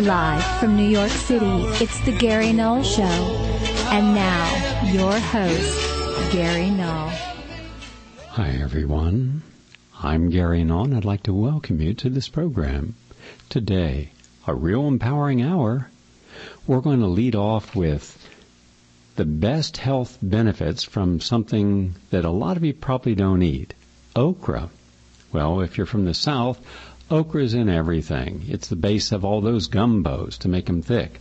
Live from New York City, it's the Gary Null Show. And now, your host, Gary Null. Hi, everyone. I'm Gary Null, and I'd like to welcome you to this program. Today, a real empowering hour. We're going to lead off with the best health benefits from something that a lot of you probably don't eat, okra. Well, if you're from the South, okra is in everything. It's the base of all those gumbos to make them thick.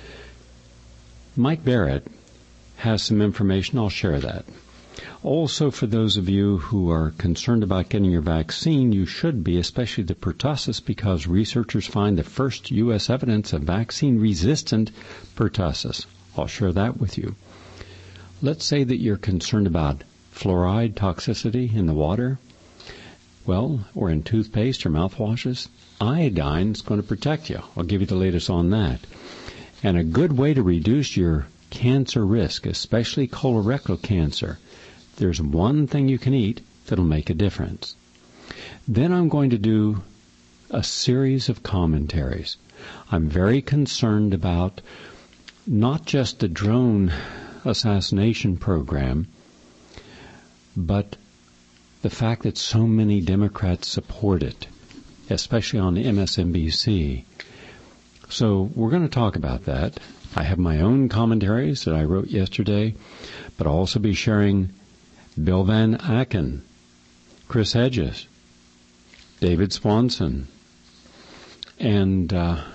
Mike Barrett has some information. I'll share that. Also, for those of you who are concerned about getting your vaccine, you should be, especially the pertussis, because researchers find the first U.S. evidence of vaccine-resistant pertussis. I'll share that with you. Let's say that you're concerned about fluoride toxicity in the water. Well, or in toothpaste or mouthwashes, iodine is going to protect you. I'll give you the latest on that. And a good way to reduce your cancer risk, especially colorectal cancer, there's one thing you can eat that'll make a difference. Then I'm going to do a series of commentaries. I'm very concerned about not just the drone assassination program, but the fact that so many Democrats support it, especially on MSNBC. So we're going to talk about that. I have my own commentaries that I wrote yesterday, but I'll also be sharing Bill Van Aken, Chris Hedges, David Swanson, and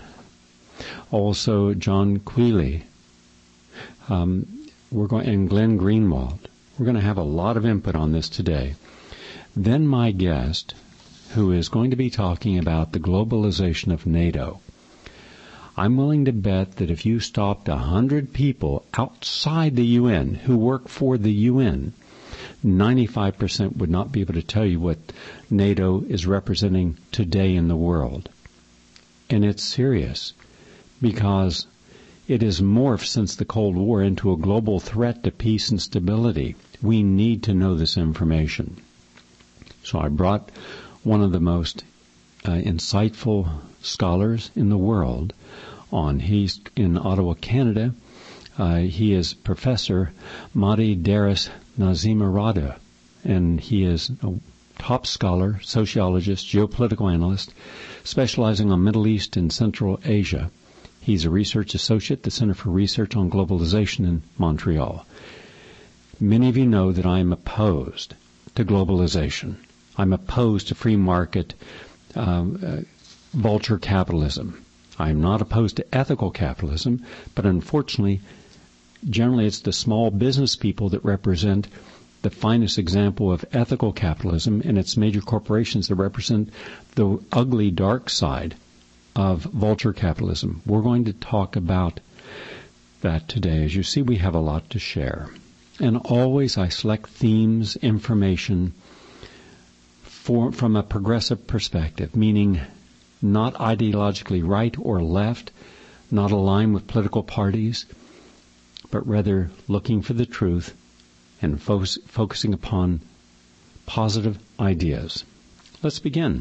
also John Quealy, and Glenn Greenwald. We're going to have a lot of input on this today. Then my guest, who is going to be talking about the globalization of NATO. I'm willing to bet that if you stopped 100 people outside the UN who work for the UN, 95% would not be able to tell you what NATO is representing today in the world. And it's serious, because it has morphed since the Cold War into a global threat to peace and stability. We need to know this information. So I brought one of the most insightful scholars in the world on. He's in Ottawa, Canada. He is Professor Mahdi Daris Nazimarada, and he is a top scholar, sociologist, geopolitical analyst, specializing on Middle East and Central Asia. He's a research associate at the Center for Research on Globalization in Montreal. Many of you know that I am opposed to globalization. I'm opposed to free market vulture capitalism. I'm not opposed to ethical capitalism, but unfortunately, generally it's the small business people that represent the finest example of ethical capitalism, and it's major corporations that represent the ugly dark side of vulture capitalism. We're going to talk about that today. As you see, we have a lot to share. And always I select themes, information from a progressive perspective, meaning not ideologically right or left, not aligned with political parties, but rather looking for the truth and focusing upon positive ideas. Let's begin.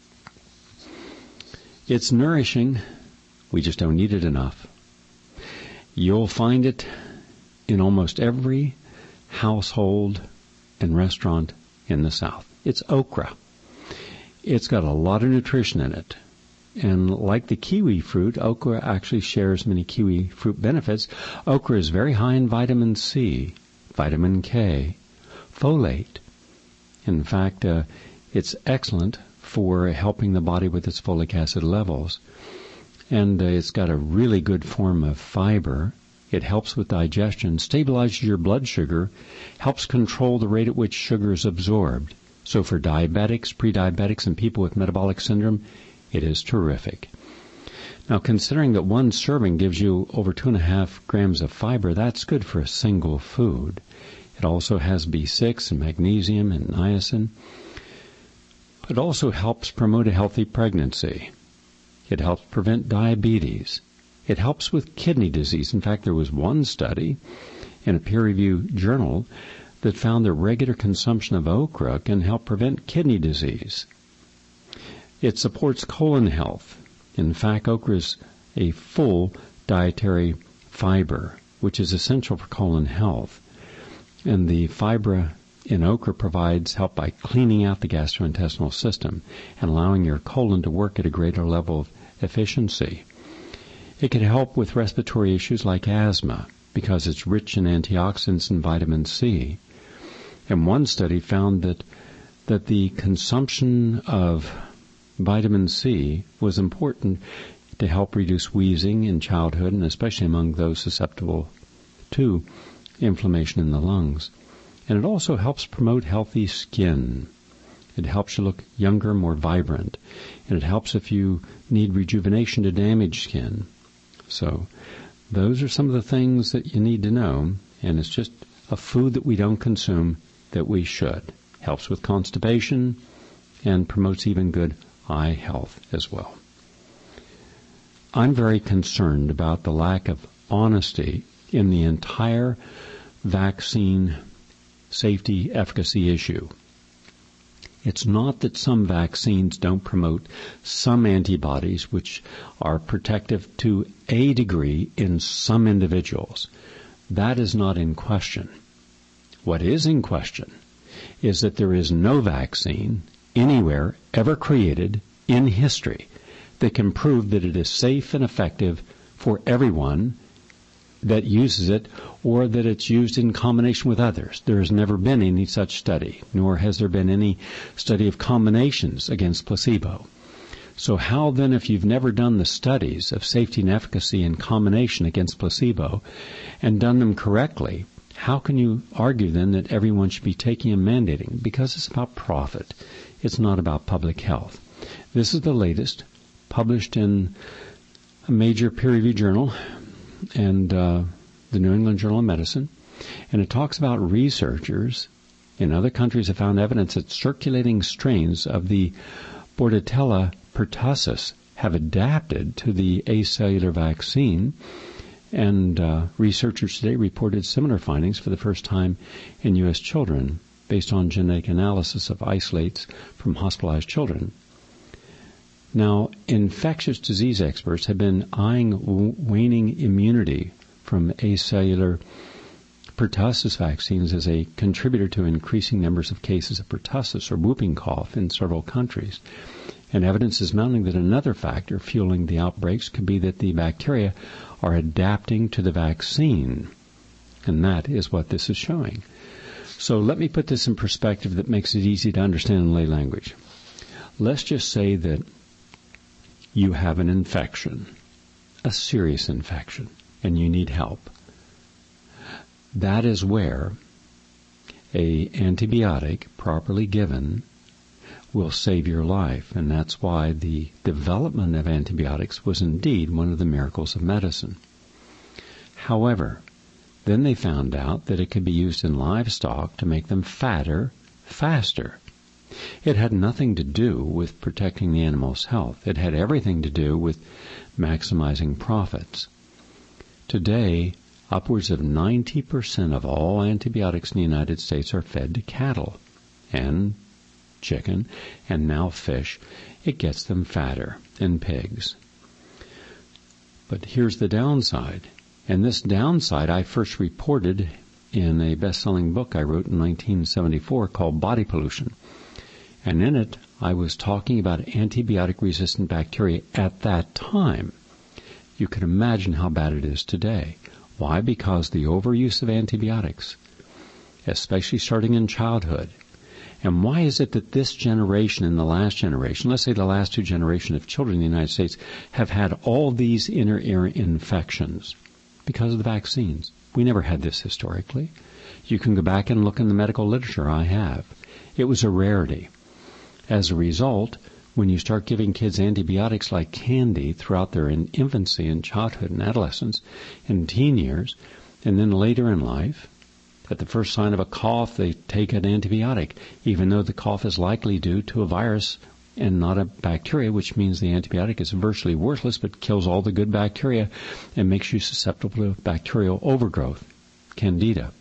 It's nourishing. We just don't eat it enough. You'll find it in almost every household and restaurant in the South. It's okra. It's got a lot of nutrition in it. And like the kiwi fruit, okra actually shares many kiwi fruit benefits. Okra is very high in vitamin C, vitamin K, folate. In fact, it's excellent for helping the body with its folic acid levels. And it's got a really good form of fiber. It helps with digestion, stabilizes your blood sugar, helps control the rate at which sugar is absorbed. So for diabetics, pre-diabetics, and people with metabolic syndrome, it is terrific. Now, considering that one serving gives you over 2.5 grams of fiber, that's good for a single food. It also has B6 and magnesium and niacin. It also helps promote a healthy pregnancy. It helps prevent diabetes. It helps with kidney disease. In fact, there was one study in a peer-reviewed journal that found that regular consumption of okra can help prevent kidney disease. It supports colon health. In fact, okra is a full dietary fiber, which is essential for colon health. And the fibra in okra provides help by cleaning out the gastrointestinal system and allowing your colon to work at a greater level of efficiency. It can help with respiratory issues like asthma because it's rich in antioxidants and vitamin C. And one study found that the consumption of vitamin C was important to help reduce wheezing in childhood, and especially among those susceptible to inflammation in the lungs. And it also helps promote healthy skin. It helps you look younger, more vibrant. And it helps if you need rejuvenation to damaged skin. So those are some of the things that you need to know. And it's just a food that we don't consume that we should. Helps with constipation and promotes even good eye health as well. I'm very concerned about the lack of honesty in the entire vaccine safety efficacy issue. It's not that some vaccines don't promote some antibodies which are protective to a degree in some individuals. That is not in question. What is in question is that there is no vaccine anywhere ever created in history that can prove that it is safe and effective for everyone that uses it, or that it's used in combination with others. There has never been any such study, nor has there been any study of combinations against placebo. So how then, if you've never done the studies of safety and efficacy in combination against placebo and done them correctly, how can you argue then that everyone should be taking and mandating? Because it's about profit. It's not about public health. This is the latest, published in a major peer-reviewed journal, and the New England Journal of Medicine, and it talks about researchers in other countries have found evidence that circulating strains of the Bordetella pertussis have adapted to the acellular vaccine, and researchers today reported similar findings for the first time in U.S. children based on genetic analysis of isolates from hospitalized children. Now, infectious disease experts have been eyeing waning immunity from acellular pertussis vaccines as a contributor to increasing numbers of cases of pertussis or whooping cough in several countries. And evidence is mounting that another factor fueling the outbreaks could be that the bacteria are adapting to the vaccine. And that is what this is showing. So let me put this in perspective that makes it easy to understand in lay language. Let's just say that you have an infection, a serious infection, and you need help. That is where an antibiotic properly given will save your life, and that's why the development of antibiotics was indeed one of the miracles of medicine. However, then they found out that it could be used in livestock to make them fatter faster. It had nothing to do with protecting the animal's health. It had everything to do with maximizing profits. Today, upwards of 90% of all antibiotics in the United States are fed to cattle and chicken and now fish. It gets them fatter, and pigs. But here's the downside. And this downside I first reported in a best-selling book I wrote in 1974 called Body Pollution. And in it, I was talking about antibiotic-resistant bacteria at that time. You can imagine how bad it is today. Why? Because the overuse of antibiotics, especially starting in childhood. And why is it that this generation and the last generation, let's say the last two generations of children in the United States, have had all these inner ear infections? Because of the vaccines. We never had this historically. You can go back and look in the medical literature. I have. It was a rarity. As a result, when you start giving kids antibiotics like candy throughout their infancy and childhood and adolescence and teen years, and then later in life, at the first sign of a cough, they take an antibiotic, even though the cough is likely due to a virus and not a bacteria, which means the antibiotic is virtually worthless but kills all the good bacteria and makes you susceptible to bacterial overgrowth, candida.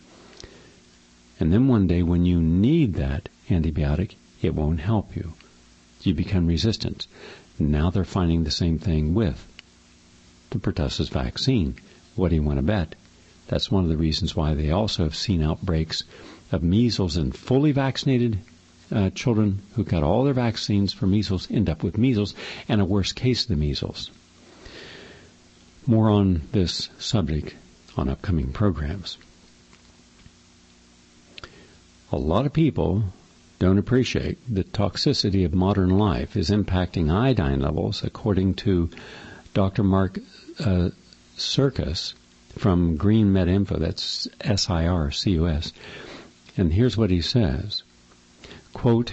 And then one day when you need that antibiotic, it won't help you. You become resistant. Now they're finding the same thing with the pertussis vaccine. What do you want to bet? That's one of the reasons why they also have seen outbreaks of measles in fully vaccinated children who got all their vaccines for measles end up with measles and a worse case of the measles. More on this subject on upcoming programs. A lot of people don't appreciate the toxicity of modern life is impacting iodine levels, according to Dr. Mark Sircus from Green Med Info, that's SIRCUS. And here's what he says, quote,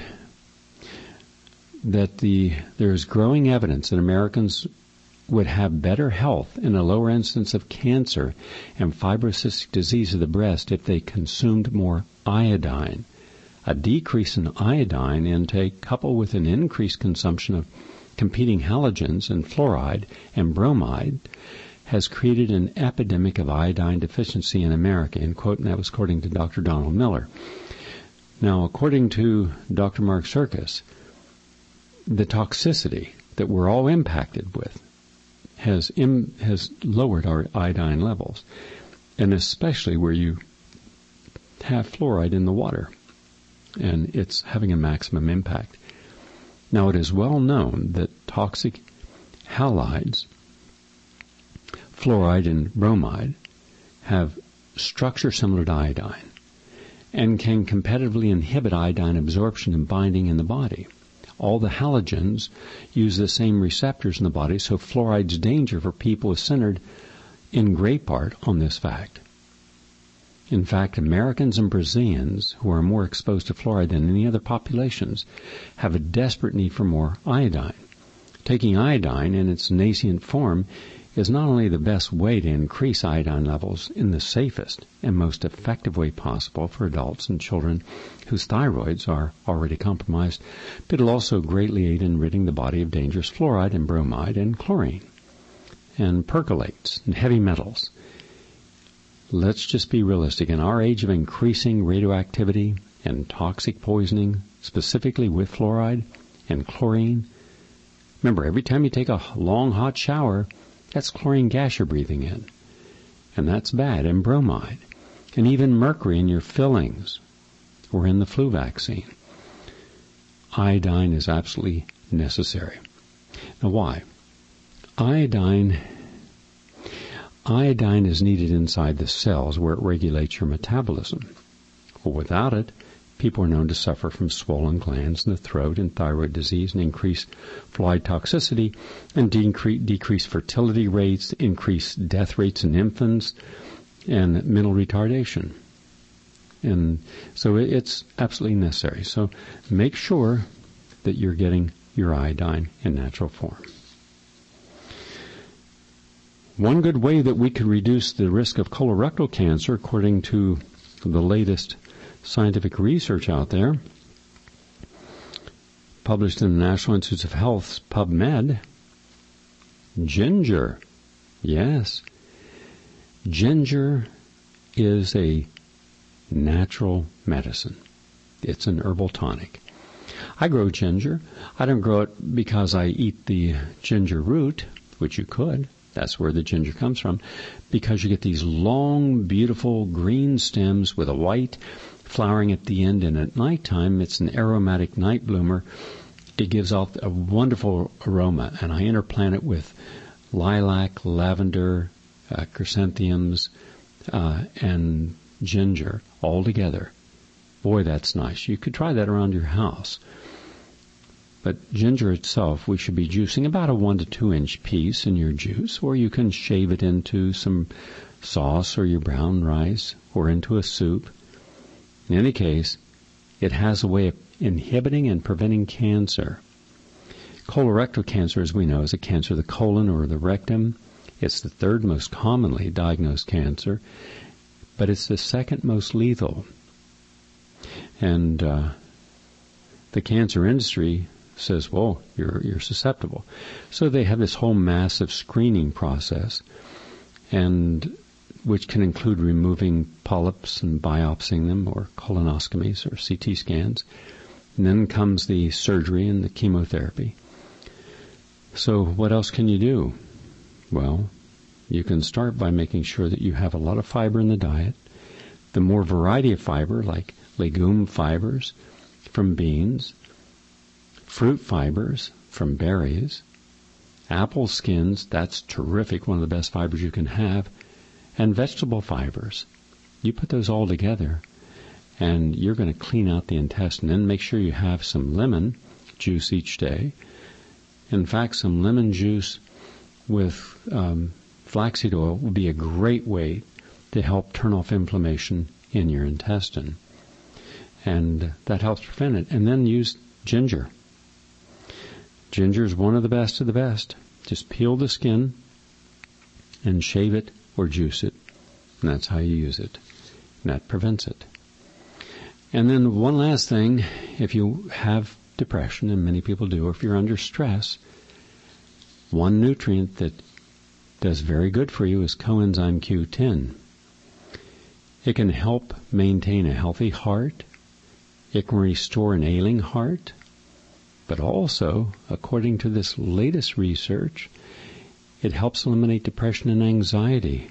that there is growing evidence that Americans would have better health and a lower incidence of cancer and fibrocystic disease of the breast if they consumed more iodine. A decrease in iodine intake coupled with an increased consumption of competing halogens and fluoride and bromide has created an epidemic of iodine deficiency in America, end quote, and that was according to Dr. Donald Miller. Now, according to Dr. Mark Sircus, the toxicity that we're all impacted with has lowered our iodine levels, and especially where you have fluoride in the water, and it's having a maximum impact. Now, it is well known that toxic halides, fluoride and bromide, have structure similar to iodine and can competitively inhibit iodine absorption and binding in the body. All the halogens use the same receptors in the body, so fluoride's danger for people is centered in great part on this fact. In fact, Americans and Brazilians, who are more exposed to fluoride than any other populations, have a desperate need for more iodine. Taking iodine in its nascent form is not only the best way to increase iodine levels in the safest and most effective way possible for adults and children whose thyroids are already compromised, but it'll also greatly aid in ridding the body of dangerous fluoride and bromide and chlorine and perchlorates and heavy metals. Let's just be realistic. In our age of increasing radioactivity and toxic poisoning, specifically with fluoride and chlorine, remember, every time you take a long hot shower, that's chlorine gas you're breathing in, and that's bad, and bromide, and even mercury in your fillings or in the flu vaccine. Iodine is absolutely necessary. Now, why? Iodine is needed inside the cells where it regulates your metabolism. Well, without it, people are known to suffer from swollen glands in the throat and thyroid disease and increased fluoride toxicity and decreased fertility rates, increased death rates in infants, and mental retardation. And so it's absolutely necessary. So make sure that you're getting your iodine in natural form. One good way that we could reduce the risk of colorectal cancer, according to the latest scientific research out there, published in the National Institutes of Health's PubMed, ginger. Yes. Ginger is a natural medicine. It's an herbal tonic. I grow ginger. I don't grow it because I eat the ginger root, which you could. That's where the ginger comes from, because you get these long, beautiful green stems with a white flowering at the end, and at nighttime it's an aromatic night bloomer. It gives off a wonderful aroma, and I interplant it with lilac, lavender, chrysanthemums, and ginger all together. Boy, that's nice. You could try that around your house. But ginger itself, we should be juicing about a 1 to 2 inch piece in your juice, or you can shave it into some sauce or your brown rice or into a soup. In any case, it has a way of inhibiting and preventing cancer. Colorectal cancer, as we know, is a cancer of the colon or the rectum. It's the third most commonly diagnosed cancer, but it's the second most lethal. And the cancer industry says, well, you're susceptible. So they have this whole massive screening process, and which can include removing polyps and biopsying them, or colonoscomies or CT scans. And then comes the surgery and the chemotherapy. So what else can you do? Well, You can start by making sure that you have a lot of fiber in the diet. The more variety of fiber, like legume fibers from beans, fruit fibers from berries, apple skins, that's terrific, one of the best fibers you can have, and vegetable fibers. You put those all together, and you're going to clean out the intestine. And make sure you have some lemon juice each day. In fact, some lemon juice with flaxseed oil would be a great way to help turn off inflammation in your intestine. And that helps prevent it. And then use ginger. Ginger is one of the best of the best. Just peel the skin and shave it or juice it. And that's how you use it. And that prevents it. And then one last thing, if you have depression, and many people do, or if you're under stress, one nutrient that does very good for you is coenzyme Q10. It can help maintain a healthy heart. It can restore an ailing heart. But also, according to this latest research, it helps eliminate depression and anxiety.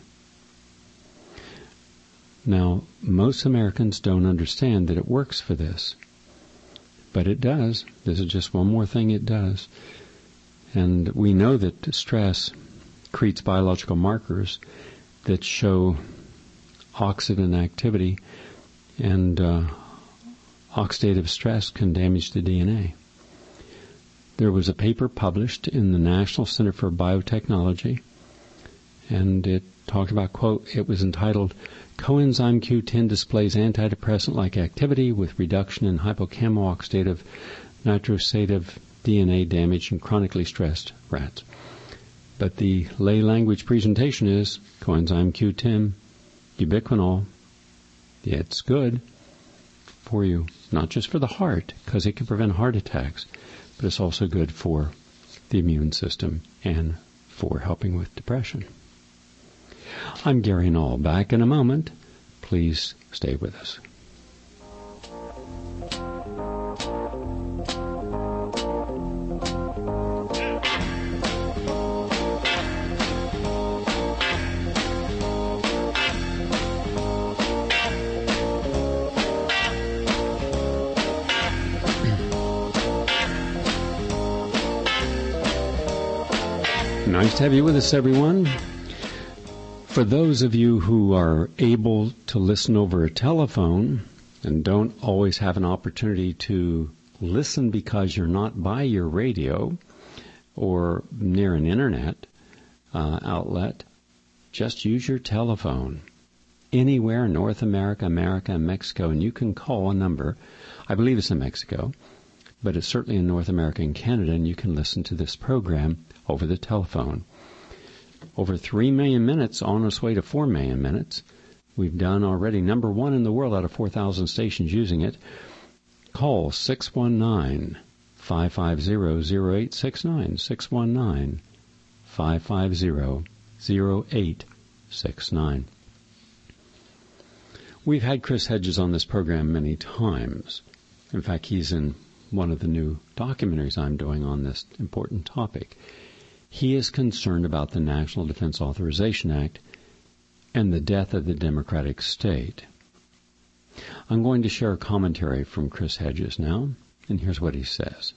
Now, most Americans don't understand that it works for this. But it does. This is just one more thing it does. And we know that stress creates biological markers that show oxidant activity, and oxidative stress can damage the DNA. There was a paper published in the National Center for Biotechnology, and it talked about, quote, it was entitled, Coenzyme Q10 displays antidepressant-like activity with reduction in hypochemo-oxidative nitrosative DNA damage in chronically stressed rats. But the lay language presentation is coenzyme Q10, ubiquinol. It's good for you, not just for the heart, because it can prevent heart attacks, but it's also good for the immune system and for helping with depression. I'm Gary Null. Back in a moment. Please stay with us. Nice to have you with us, everyone. For those of you who are able to listen over a telephone and don't always have an opportunity to listen because you're not by your radio or near an internet outlet, just use your telephone anywhere in North America, America, and Mexico, and you can call a number. I believe it's in Mexico, but it's certainly in North America and Canada, and you can listen to this program over the telephone. Over 3 million minutes, on its way to 4 million minutes. We've done already number one in the world out of 4,000 stations using it. Call 619-550-0869, 619-550-0869. We've had Chris Hedges on this program many times. In fact, he's in one of the new documentaries I'm doing on this important topic. He is concerned about the National Defense Authorization Act and the death of the democratic state. I'm going to share a commentary from Chris Hedges now, and here's what he says.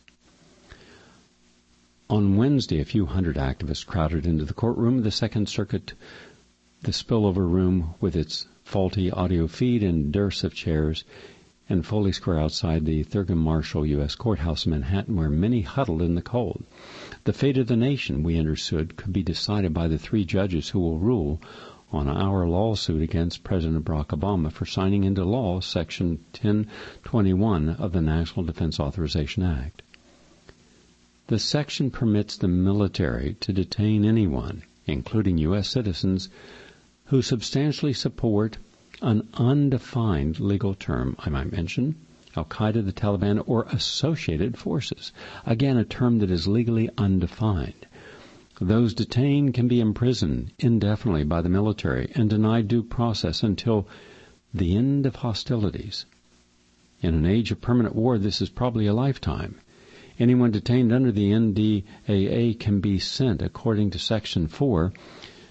On Wednesday, a few hundred activists crowded into the courtroom of the Second Circuit, the spillover room with its faulty audio feed and dearth of chairs, and Foley Square outside the Thurgood Marshall U.S. Courthouse in Manhattan, where many huddled in the cold. The fate of the nation, we understood, could be decided by the 3 judges who will rule on our lawsuit against President Barack Obama for signing into law Section 1021 of the National Defense Authorization Act. The section permits the military to detain anyone, including U.S. citizens, who substantially support an undefined legal term, I might mention, Al-Qaeda, the Taliban, or associated forces. Again, a term that is legally undefined. Those detained can be imprisoned indefinitely by the military and denied due process until the end of hostilities. In an age of permanent war, this is probably a lifetime. Anyone detained under the NDAA can be sent, according to Section 4,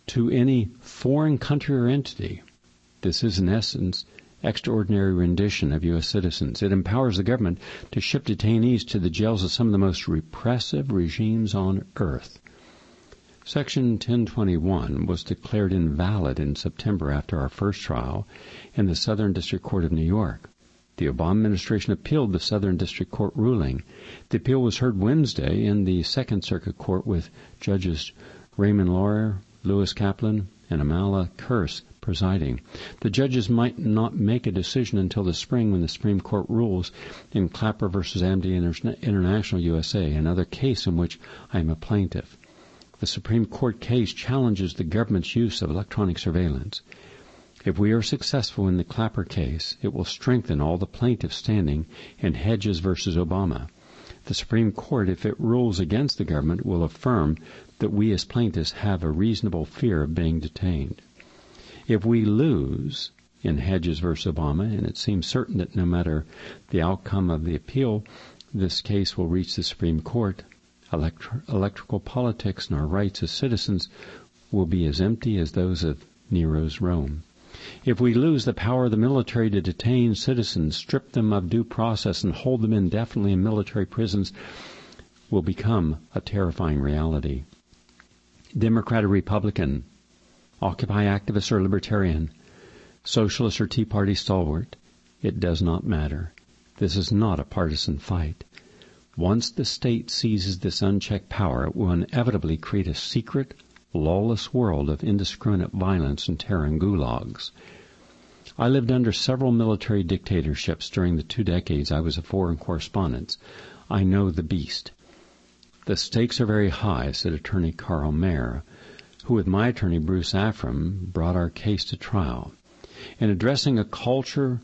to any foreign country or entity. This is, in essence, extraordinary rendition of U.S. citizens. It empowers the government to ship detainees to the jails of some of the most repressive regimes on earth. Section 1021 was declared invalid in September after our first trial in the Southern District Court of New York. The Obama administration appealed the Southern District Court ruling. The appeal was heard Wednesday in the Second Circuit Court with Judges Raymond Lawyer, Lewis Kaplan, and Amala Kurse presiding. The judges might not make a decision until the spring when the Supreme Court rules in Clapper v. Amnesty International USA, another case in which I am a plaintiff. The Supreme Court case challenges the government's use of electronic surveillance. If we are successful in the Clapper case, it will strengthen all the plaintiffs standing in Hedges v. Obama. The Supreme Court, if it rules against the government, will affirm that we as plaintiffs have a reasonable fear of being detained. If we lose in Hedges v. Obama, and it seems certain that no matter the outcome of the appeal, this case will reach the Supreme Court, electoral politics and our rights as citizens will be as empty as those of Nero's Rome. If we lose, the power of the military to detain citizens, strip them of due process, and hold them indefinitely in military prisons will become a terrifying reality. Democrat or Republican, Occupy activist or libertarian, socialist or Tea Party stalwart, it does not matter. This is not a partisan fight. Once the state seizes this unchecked power, it will inevitably create a secret, lawless world of indiscriminate violence and terror and gulags. I lived under several military dictatorships during the 2 decades I was a foreign correspondent. I know the beast. The stakes are very high, said attorney Carl Mayer, who with my attorney Bruce Afram brought our case to trial. In addressing a culture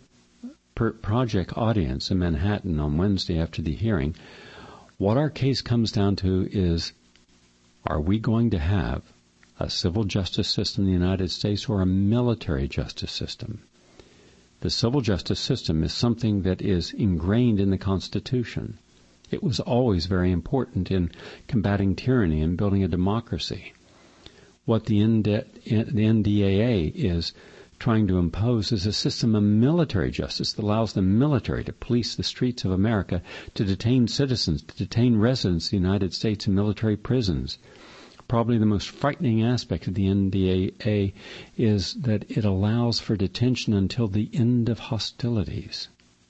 project audience in Manhattan on Wednesday after the hearing, what our case comes down to is, are we going to have a civil justice system in the United States or a military justice system? The civil justice system is something that is ingrained in the Constitution. It was always very important in combating tyranny and building a democracy. What the NDAA is trying to impose is a system of military justice that allows the military to police the streets of America, to detain citizens, to detain residents of the United States in military prisons. Probably the most frightening aspect of the NDAA is that it allows for detention until the end of hostilities.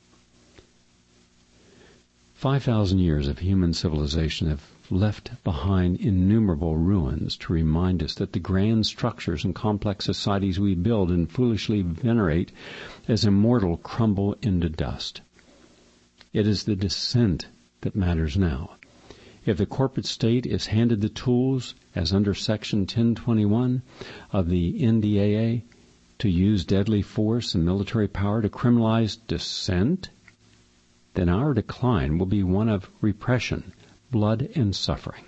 5,000 years of human civilization have left behind innumerable ruins to remind us that the grand structures and complex societies we build and foolishly venerate as immortal crumble into dust. It is the descent that matters now. If the corporate state is handed the tools, as under Section 1021 of the NDAA, to use deadly force and military power to criminalize dissent, then our decline will be one of repression, blood, and suffering.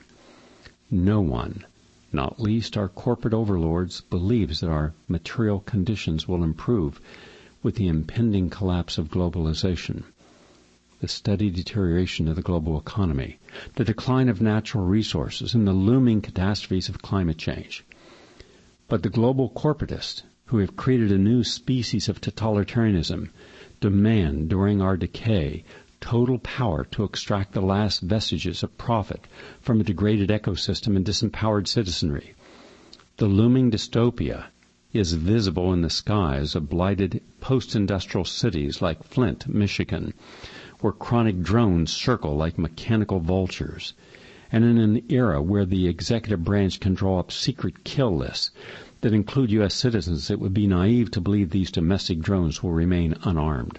No one, not least our corporate overlords, believes that our material conditions will improve with the impending collapse of globalization, the steady deterioration of the global economy, the decline of natural resources, and the looming catastrophes of climate change. But the global corporatists, who have created a new species of totalitarianism, demand, during our decay, total power to extract the last vestiges of profit from a degraded ecosystem and disempowered citizenry. The looming dystopia is visible in the skies of blighted post-industrial cities like Flint, Michigan, where chronic drones circle like mechanical vultures, and in an era where the executive branch can draw up secret kill lists that include U.S. citizens, it would be naive to believe these domestic drones will remain unarmed.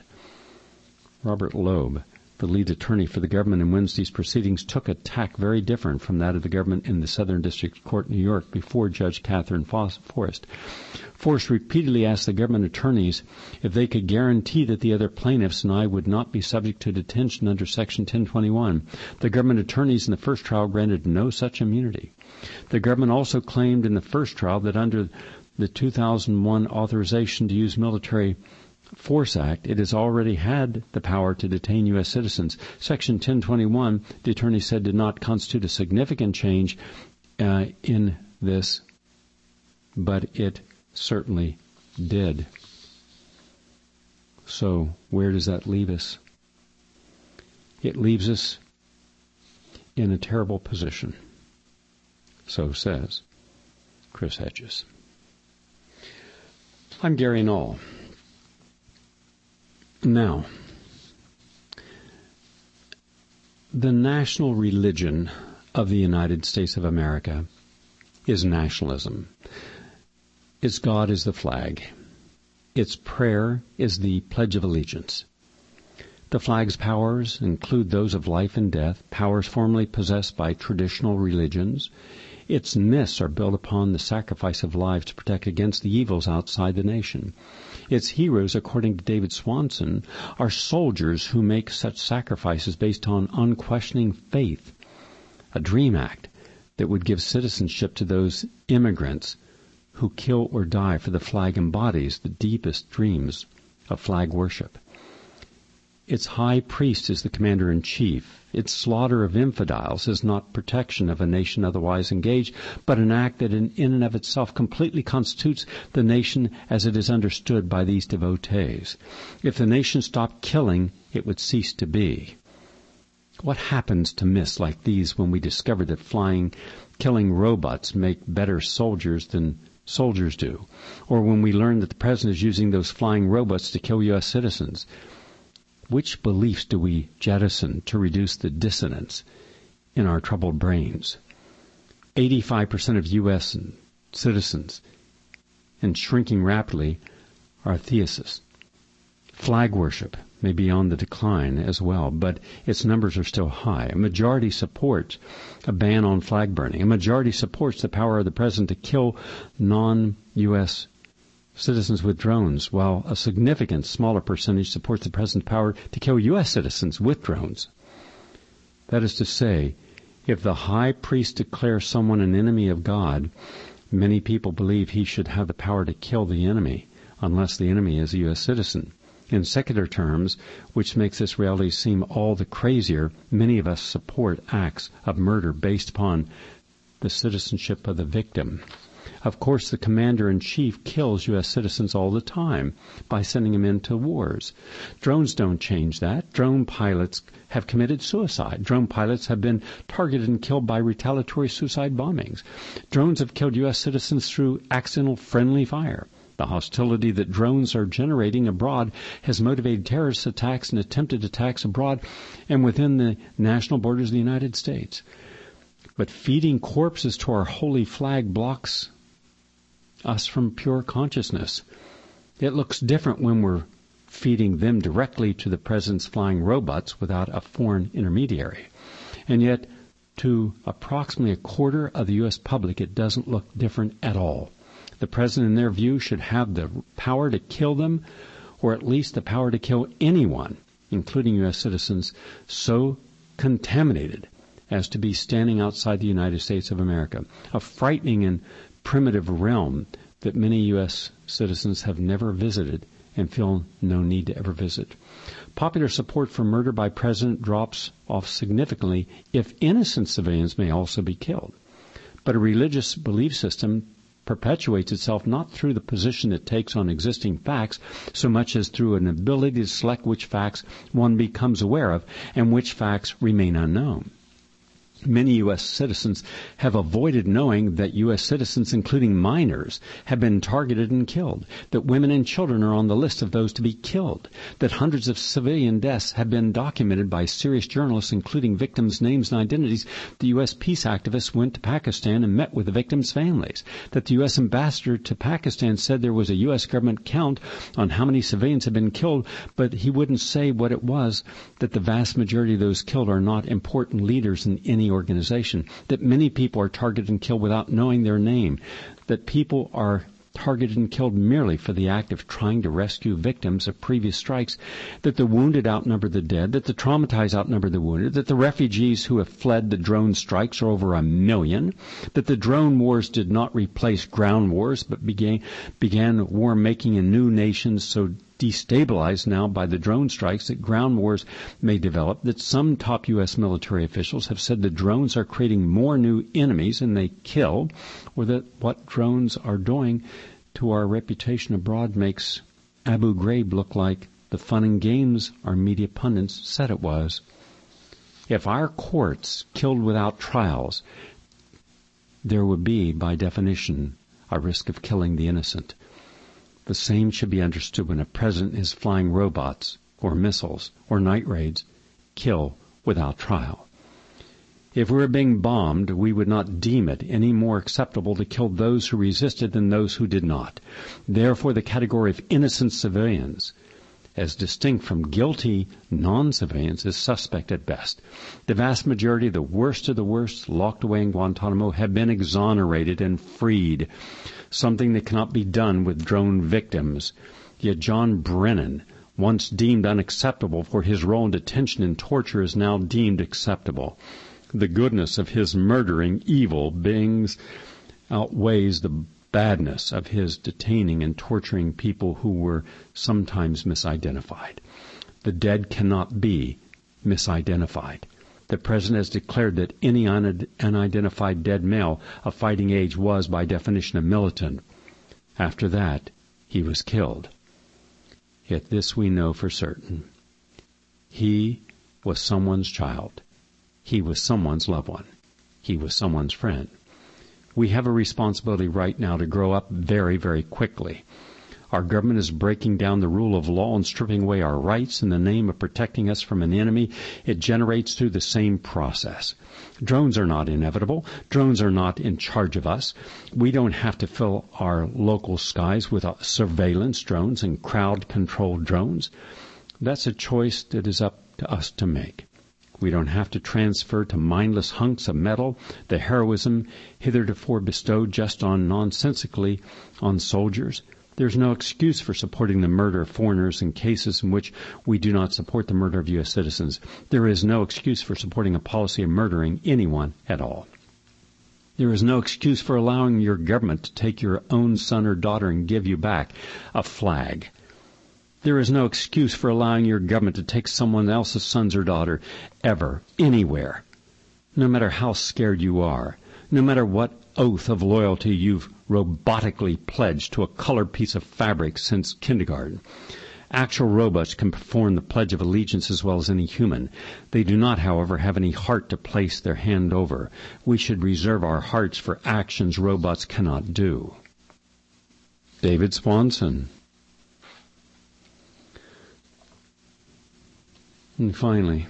Robert Loeb, the lead attorney for the government in Wednesday's proceedings, took a tack very different from that of the government in the Southern District Court in New York before Judge Catherine Forrest. Forrest repeatedly asked the government attorneys if they could guarantee that the other plaintiffs and I would not be subject to detention under Section 1021. The government attorneys in the first trial granted no such immunity. The government also claimed in the first trial that under the 2001 authorization to use military Force Act, it has already had the power to detain U.S. citizens. Section 1021, the attorney said, did not constitute a significant change in this but it certainly did. So where does that leave us? It leaves us in a terrible position. So says Chris Hedges. I'm Gary Null. Now, the national religion of the United States of America is nationalism. Its God is the flag. Its prayer is the Pledge of Allegiance. The flag's powers include those of life and death, powers formerly possessed by traditional religions. Its myths are built upon the sacrifice of lives to protect against the evils outside the nation. Its heroes, according to David Swanson, are soldiers who make such sacrifices based on unquestioning faith, a dream act that would give citizenship to those immigrants who kill or die for the flag embodies the deepest dreams of flag worship. Its high priest is the commander-in-chief. Its slaughter of infidels is not protection of a nation otherwise engaged, but an act that in and of itself completely constitutes the nation as it is understood by these devotees. If the nation stopped killing, it would cease to be. What happens to myths like these when we discover that killing robots make better soldiers than soldiers do? Or when we learn that the president is using those flying robots to kill U.S. citizens? Which beliefs do we jettison to reduce the dissonance in our troubled brains? 85% of U.S. citizens, and shrinking rapidly, are theists. Flag worship may be on the decline as well, but its numbers are still high. A majority supports a ban on flag burning. A majority supports the power of the president to kill non-U.S. citizens with drones, while a significant smaller percentage supports the president's power to kill U.S. citizens with drones. That is to say, if the high priest declares someone an enemy of God, many people believe he should have the power to kill the enemy, unless the enemy is a U.S. citizen. In secular terms, which makes this reality seem all the crazier, many of us support acts of murder based upon the citizenship of the victim. Of course, the commander-in-chief kills U.S. citizens all the time by sending them into wars. Drones don't change that. Drone pilots have committed suicide. Drone pilots have been targeted and killed by retaliatory suicide bombings. Drones have killed U.S. citizens through accidental friendly fire. The hostility that drones are generating abroad has motivated terrorist attacks and attempted attacks abroad and within the national borders of the United States. But feeding corpses to our holy flag blocks us from pure consciousness. It looks different when we're feeding them directly to the president's flying robots without a foreign intermediary. And yet, to approximately a quarter of the U.S. public, it doesn't look different at all. The president, in their view, should have the power to kill them, or at least the power to kill anyone, including U.S. citizens, so contaminated as to be standing outside the United States of America. A frightening and primitive realm that many U.S. citizens have never visited and feel no need to ever visit. Popular support for murder by president drops off significantly if innocent civilians may also be killed. But a religious belief system perpetuates itself not through the position it takes on existing facts so much as through an ability to select which facts one becomes aware of and which facts remain unknown. Many U.S. citizens have avoided knowing that U.S. citizens, including minors, have been targeted and killed, that women and children are on the list of those to be killed, that hundreds of civilian deaths have been documented by serious journalists, including victims' names and identities. The U.S. peace activists went to Pakistan and met with the victims' families, that the U.S. ambassador to Pakistan said there was a U.S. government count on how many civilians had been killed, but he wouldn't say what it was, that the vast majority of those killed are not important leaders in any organization, that many people are targeted and killed without knowing their name, that people are targeted and killed merely for the act of trying to rescue victims of previous strikes, that the wounded outnumber the dead, that the traumatized outnumber the wounded, that the refugees who have fled the drone strikes are over 1 million, that the drone wars did not replace ground wars but began war making in new nations so destabilized now by the drone strikes that ground wars may develop, that some top U.S. military officials have said the drones are creating more new enemies than they kill, or that what drones are doing to our reputation abroad makes Abu Ghraib look like the fun and games our media pundits said it was. If our courts killed without trials, there would be, by definition, a risk of killing the innocent. The same should be understood when a president is flying robots or missiles or night raids. Kill without trial. If we were being bombed, we would not deem it any more acceptable to kill those who resisted than those who did not. Therefore, the category of innocent civilians, as distinct from guilty non-civilians, is suspect at best. The vast majority of the worst locked away in Guantanamo have been exonerated and freed, something that cannot be done with drone victims. Yet John Brennan, once deemed unacceptable for his role in detention and torture, is now deemed acceptable. The goodness of his murdering evil beings outweighs the badness of his detaining and torturing people who were sometimes misidentified. The dead cannot be misidentified. The President has declared that any unidentified dead male of fighting age was, by definition, a militant. After that, he was killed. Yet this we know for certain. He was someone's child. He was someone's loved one. He was someone's friend. We have a responsibility right now to grow up very, very quickly. Our government is breaking down the rule of law and stripping away our rights in the name of protecting us from an enemy it generates through the same process. Drones are not inevitable. Drones are not in charge of us. We don't have to fill our local skies with surveillance drones and crowd-controlled drones. That's a choice that is up to us to make. We don't have to transfer to mindless hunks of metal the heroism hitherto bestowed just nonsensically on soldiers. There's no excuse for supporting the murder of foreigners in cases in which we do not support the murder of U.S. citizens. There is no excuse for supporting a policy of murdering anyone at all. There is no excuse for allowing your government to take your own son or daughter and give you back a flag. There is no excuse for allowing your government to take someone else's son or daughter ever, anywhere. No matter how scared you are, no matter what oath of loyalty you've robotically pledged to a colored piece of fabric since kindergarten. Actual robots can perform the Pledge of Allegiance as well as any human. They do not, however, have any heart to place their hand over. We should reserve our hearts for actions robots cannot do. David Swanson. And finally,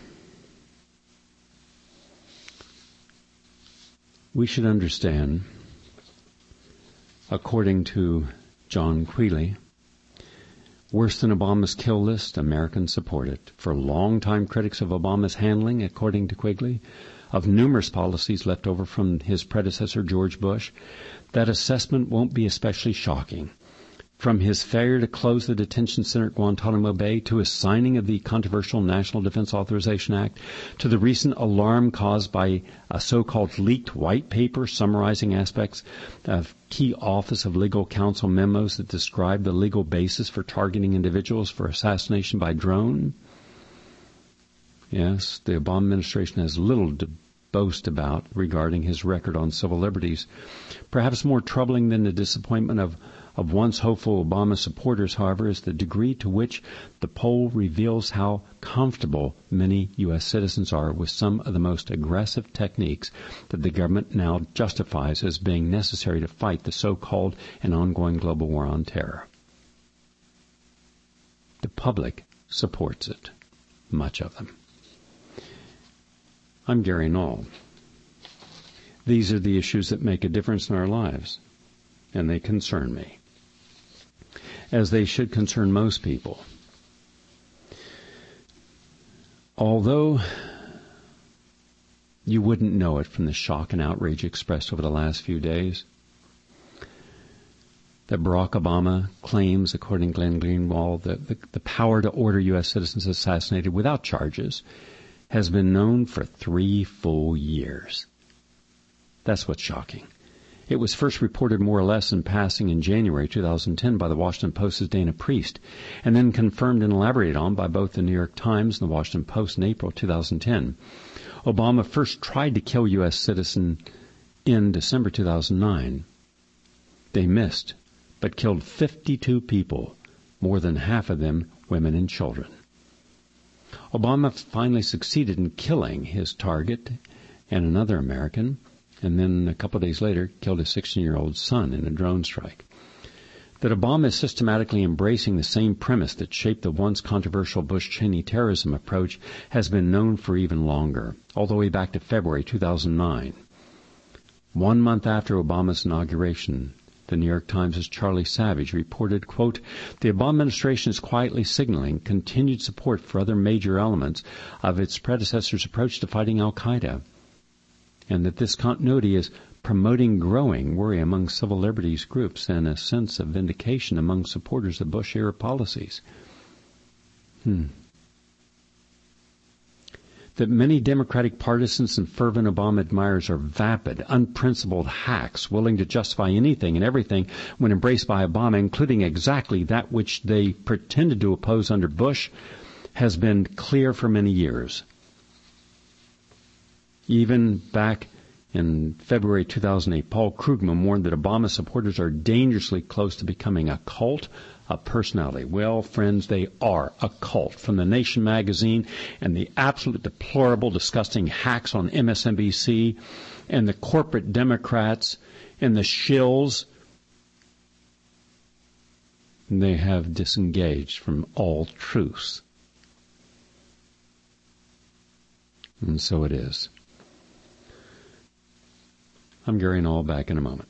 we should understand, according to John Quealy, worse than Obama's kill list, Americans support it. For longtime critics of Obama's handling, according to Quigley, of numerous policies left over from his predecessor, George Bush, that assessment won't be especially shocking. From his failure to close the detention center at Guantanamo Bay, to his signing of the controversial National Defense Authorization Act, to the recent alarm caused by a so-called leaked white paper summarizing aspects of key Office of Legal Counsel memos that describe the legal basis for targeting individuals for assassination by drone. Yes, the Obama administration has little to boast about regarding his record on civil liberties. Perhaps more troubling than the disappointment of once hopeful Obama supporters, however, is the degree to which the poll reveals how comfortable many U.S. citizens are with some of the most aggressive techniques that the government now justifies as being necessary to fight the so-called and ongoing global war on terror. The public supports it, much of them. I'm Gary Null. These are the issues that make a difference in our lives, and they concern me, as they should concern most people. Although you wouldn't know it from the shock and outrage expressed over the last few days, that Barack Obama claims, according to Glenn Greenwald, that the power to order U.S. citizens assassinated without charges has been known for 3 full years. That's what's shocking. It was first reported more or less in passing in January 2010 by the Washington Post's Dana Priest, and then confirmed and elaborated on by both the New York Times and the Washington Post in April 2010. Obama first tried to kill U.S. citizen in December 2009. They missed, but killed 52 people, more than half of them women and children. Obama finally succeeded in killing his target and another American, and then a couple of days later killed his 16-year-old son in a drone strike. That Obama is systematically embracing the same premise that shaped the once controversial Bush-Cheney terrorism approach has been known for even longer, all the way back to February 2009. 1 month after Obama's inauguration, the New York Times' Charlie Savage reported, quote, "The Obama administration is quietly signaling continued support for other major elements of its predecessor's approach to fighting al-Qaeda, and that this continuity is promoting growing worry among civil liberties groups and a sense of vindication among supporters of Bush-era policies." That many Democratic partisans and fervent Obama admirers are vapid, unprincipled hacks willing to justify anything and everything when embraced by Obama, including exactly that which they pretended to oppose under Bush, has been clear for many years. Even back in February 2008, Paul Krugman warned that Obama supporters are dangerously close to becoming a cult of personality. Well, friends, they are a cult. From The Nation magazine and the absolute deplorable, disgusting hacks on MSNBC and the corporate Democrats and the shills, they have disengaged from all truths. And so it is. I'm Gary Null, back in a moment.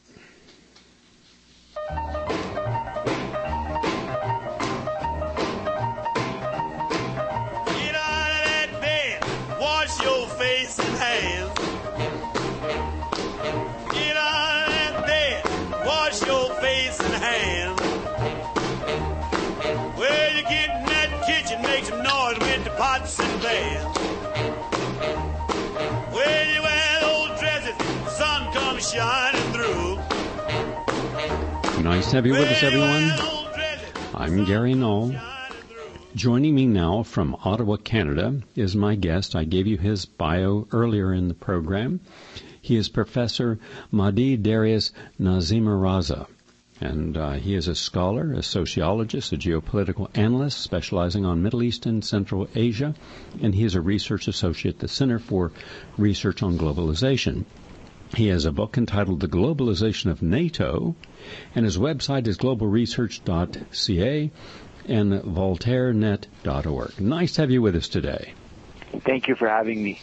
Get out of that bed, wash your face and hands. Get out of that bed, wash your face and hands. Well, you get in that kitchen, make some noise with the pots and pans. Well, you wear those dresses, sun comes shining through. Nice to have you with us, everyone. I'm Gary Null. Joining me now from Ottawa, Canada, is my guest. I gave you his bio earlier in the program. He is Professor Mahdi Darius Nazimaraza, and he is a scholar, a sociologist, a geopolitical analyst specializing on Middle East and Central Asia, and he is a research associate at the Center for Research on Globalization. He has a book entitled The Globalization of NATO, and his website is globalresearch.ca and voltairenet.org. Nice to have you with us today. Thank you for having me.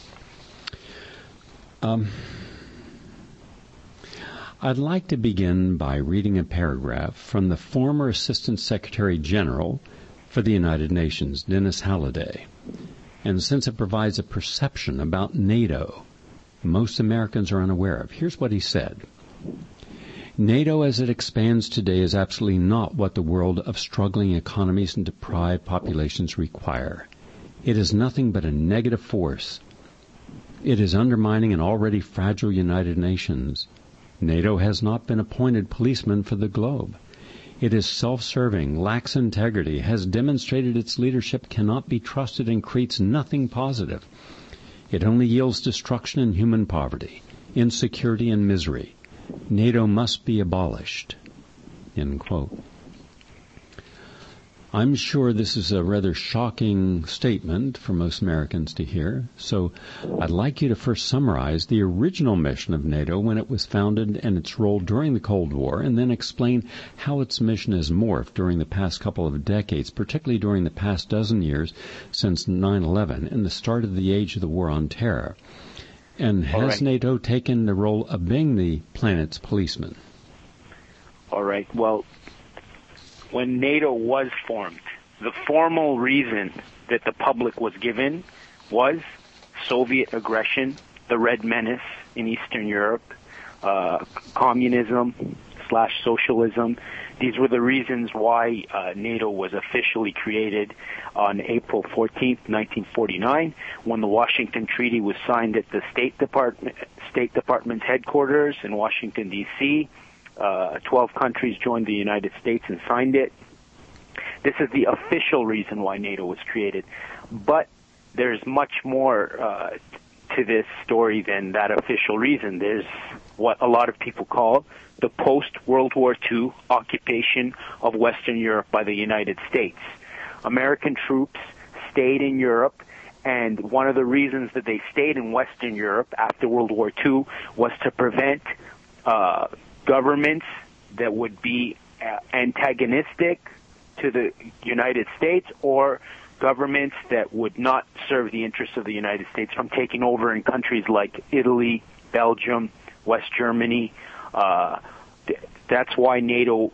I'd like to begin by reading a paragraph from the former Assistant Secretary General for the United Nations, Dennis Halliday. And since it provides a perception about NATO most Americans are unaware of, here's what he said. NATO as it expands today is absolutely not what the world of struggling economies and deprived populations require. It is nothing but a negative force. It is undermining an already fragile United Nations. NATO has not been appointed policeman for the globe. It is self-serving, lacks integrity, has demonstrated its leadership cannot be trusted, and creates nothing positive. It only yields destruction and human poverty, insecurity and misery. NATO must be abolished. End quote. I'm sure this is a rather shocking statement for most Americans to hear, so I'd like you to first summarize the original mission of NATO when it was founded and its role during the Cold War, and then explain how its mission has morphed during the past couple of decades, particularly during the past dozen years since 9/11 and the start of the age of the War on Terror. And has NATO taken the role of being the planet's policeman? All right. Well, when NATO was formed, the formal reason that the public was given was Soviet aggression, the Red Menace in Eastern Europe, communism, communism/socialism. These were the reasons why NATO was officially created on April 14th, 1949, when the Washington Treaty was signed at the State Department's headquarters in Washington, D.C. 12 countries joined the United States and signed it. This is the official reason why NATO was created. But there's much more to this story than that official reason. There's what a lot of people call the post-World War II occupation of Western Europe by the United States. American troops stayed in Europe, and one of the reasons that they stayed in Western Europe after World War II was to prevent governments that would be antagonistic to the United States or governments that would not serve the interests of the United States from taking over in countries like Italy, Belgium, West Germany. That's why NATO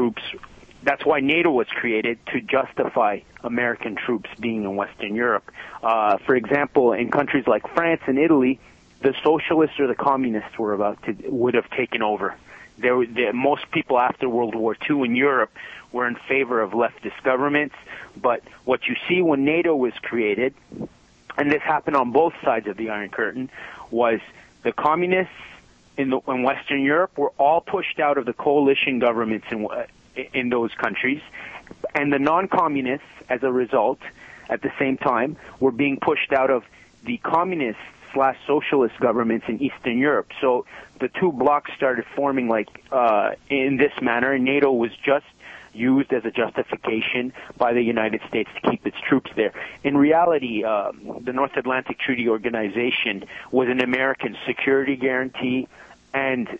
was created, to justify American troops being in Western Europe. For example, in countries like France and Italy, the socialists or the communists would have taken over. Most people after World War II in Europe were in favor of leftist governments, but what you see when NATO was created, and this happened on both sides of the Iron Curtain, was the communists in Western Europe were all pushed out of the coalition governments in those countries, and the non-communists, as a result, at the same time, were being pushed out of the communist/socialist governments in Eastern Europe. So the two blocs started forming in this manner, and NATO was just used as a justification by the United States to keep its troops there. In reality, the North Atlantic Treaty Organization was an American security guarantee and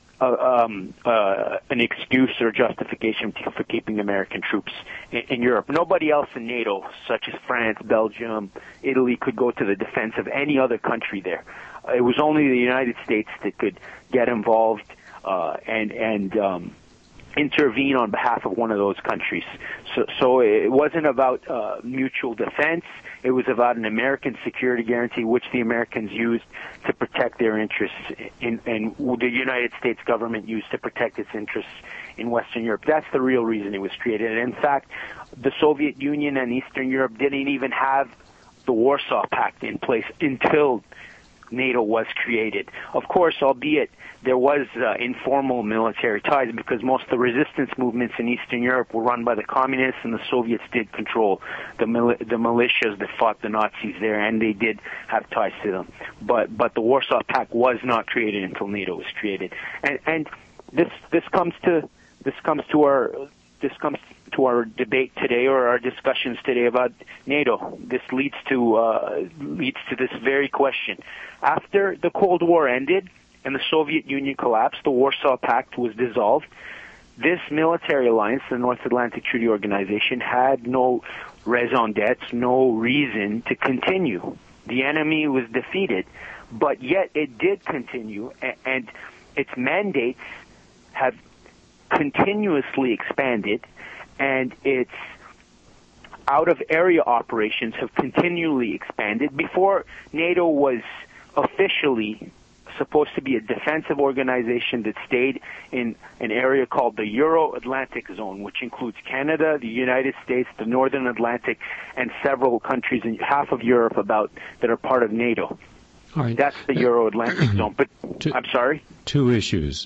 an excuse or justification for keeping American troops in Europe. Nobody else in NATO, such as France, Belgium, Italy, could go to the defense of any other country there. It was only the United States that could get involved and intervene on behalf of one of those countries. So it wasn't about mutual defense. It was about an American security guarantee, which the Americans used to protect their interests, and the United States government used to protect its interests in Western Europe. That's the real reason it was created. And in fact, the Soviet Union and Eastern Europe didn't even have the Warsaw Pact in place until NATO was created. Of course, albeit there was informal military ties, because most of the resistance movements in Eastern Europe were run by the communists, and the Soviets did control the militias that fought the Nazis there, and they did have ties to them. But the Warsaw Pact was not created until NATO was created. And this comes to our debate today, or our discussions today about NATO. This leads to this very question. After the Cold War ended and the Soviet Union collapsed, the Warsaw Pact was dissolved. This military alliance, the North Atlantic Treaty Organization, had no raison d'etre, no reason to continue. The enemy was defeated, but yet it did continue, and its mandates have continuously expanded, and its out-of-area operations have continually expanded. Before NATO was officially supposed to be a defensive organization that stayed in an area called the Euro-Atlantic Zone, which includes Canada, the United States, the Northern Atlantic, and several countries in half of Europe that are part of NATO. All right. That's the Euro-Atlantic Zone. But I'm sorry? Two issues.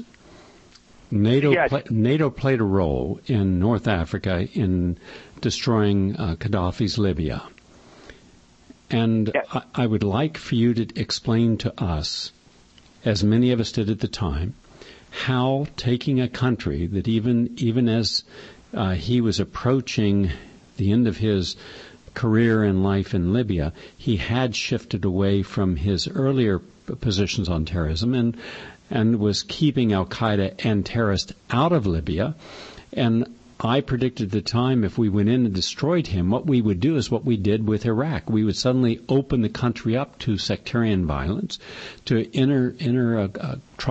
NATO played a role in North Africa in destroying Gaddafi's Libya. And I would like for you to explain to us, as many of us did at the time, how taking a country that even as he was approaching the end of his career and life in Libya, he had shifted away from his earlier positions on terrorism and was keeping al-Qaeda and terrorists out of Libya. And I predicted at the time, if we went in and destroyed him, what we would do is what we did with Iraq. We would suddenly open the country up to sectarian violence, to inter-tribe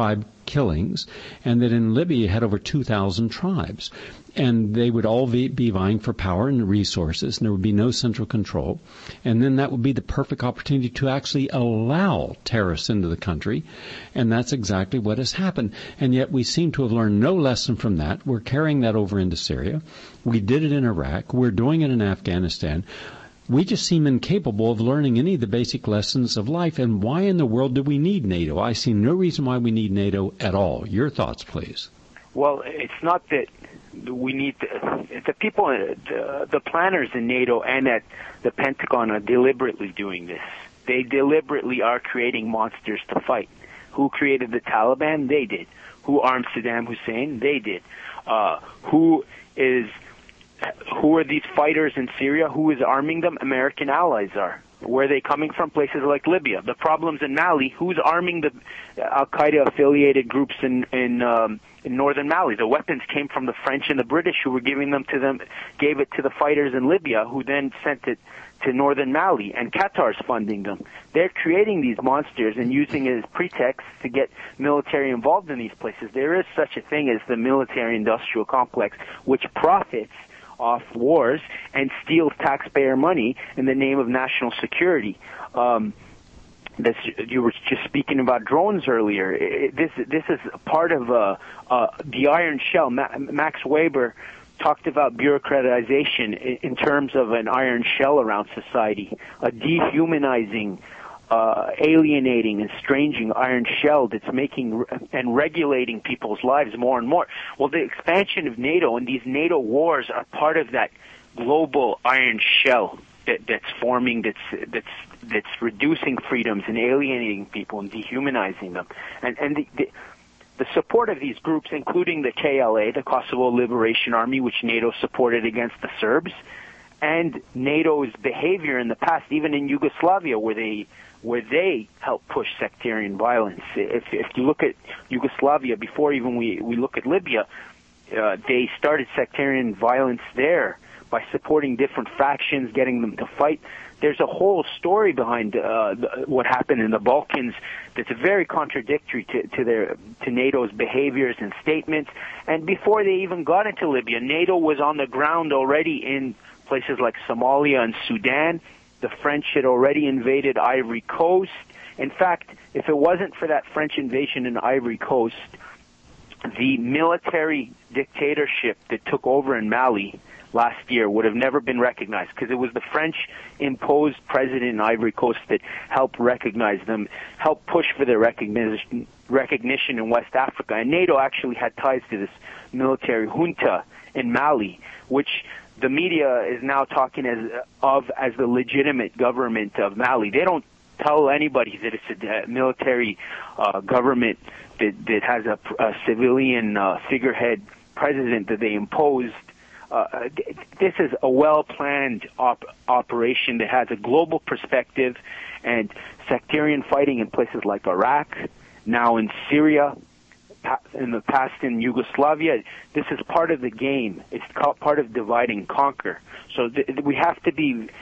killings, and that in Libya you had over 2,000 tribes. And they would all be vying for power and resources, and there would be no central control. And then that would be the perfect opportunity to actually allow terrorists into the country. And that's exactly what has happened. And yet we seem to have learned no lesson from that. We're carrying that over into Syria. We did it in Iraq. We're doing it in Afghanistan. We just seem incapable of learning any of the basic lessons of life. And why in the world do we need NATO? I see no reason why we need NATO at all. Your thoughts, please. Well, it's not that we need the people, the planners in NATO and at the Pentagon are deliberately doing this. They deliberately are creating monsters to fight. Who created the Taliban? They did. Who armed Saddam Hussein? They did. Who are these fighters in Syria? Who is arming them? American allies are. Where are they coming from? Places like Libya. The problems in Mali, who's arming the Al-Qaeda-affiliated groups in northern Mali? The weapons came from the French and the British, who were gave it to the fighters in Libya, who then sent it to northern Mali, and Qatar's funding them. They're creating these monsters and using it as pretext to get military involved in these places. There is such a thing as the military-industrial complex, which profits off wars and steals taxpayer money in the name of national security. You were just speaking about drones earlier. This is part of the iron shell. Max Weber talked about bureaucratization in terms of an iron shell around society, a dehumanizing, alienating, estranging iron shell that's making and regulating people's lives more and more. Well, the expansion of NATO and these NATO wars are part of that global iron shell that's forming, that's reducing freedoms and alienating people and dehumanizing them. And the support of these groups, including the KLA, the Kosovo Liberation Army, which NATO supported against the Serbs, and NATO's behavior in the past, even in Yugoslavia, where they helped push sectarian violence. If you look at Yugoslavia, before even we look at Libya, they started sectarian violence there by supporting different factions, getting them to fight. There's a whole story behind what happened in the Balkans that's very contradictory to NATO's behaviors and statements. And before they even got into Libya, NATO was on the ground already in places like Somalia and Sudan. The French had already invaded Ivory Coast. In fact, if it wasn't for that French invasion in Ivory Coast, the military dictatorship that took over in Mali last year would have never been recognized, because it was the French-imposed president in Ivory Coast that helped recognize them, helped push for their recognition in West Africa. And NATO actually had ties to this military junta in Mali, which the media is now talking as the legitimate government of Mali. They don't tell anybody that it's a military government that has a civilian figurehead president that they imposed. This is a well-planned operation that has a global perspective, and sectarian fighting in places like Iraq, now in Syria, in the past in Yugoslavia. This is part of the game. It's part of divide and conquer. So we have to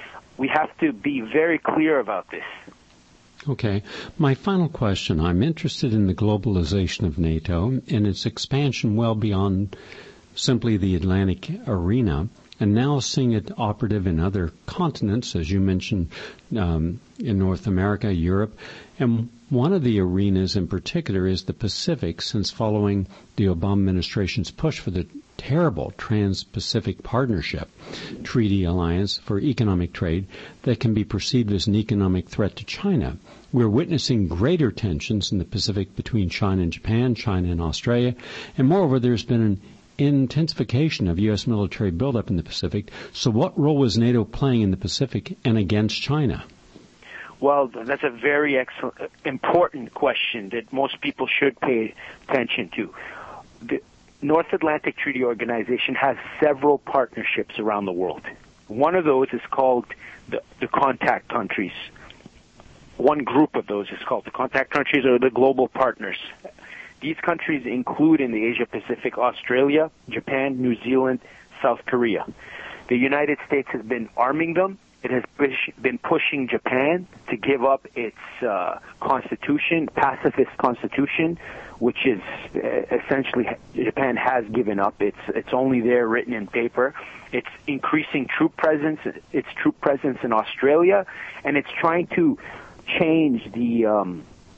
be very clear about this. Okay. My final question. I'm interested in the globalization of NATO and its expansion well beyond simply the Atlantic arena, and now seeing it operative in other continents, as you mentioned, in North America, Europe. And one of the arenas in particular is the Pacific, since following the Obama administration's push for the terrible Trans-Pacific Partnership Treaty Alliance for economic trade that can be perceived as an economic threat to China. We're witnessing greater tensions in the Pacific between China and Japan, China and Australia, and moreover, there's been an intensification of U.S. military buildup in the Pacific. So what role is NATO playing in the Pacific and against China? Well, that's a very important question that most people should pay attention to. The North Atlantic Treaty Organization has several partnerships around the world. One of those is called the contact countries. One group of those is called the contact countries, or the global partners. These countries include in the Asia-Pacific Australia, Japan, New Zealand, South Korea. The United States has been arming them it has been pushing Japan to give up its constitution, pacifist constitution, which is essentially Japan has given up. It's only there written in paper. It's increasing its troop presence in Australia, and it's trying to change the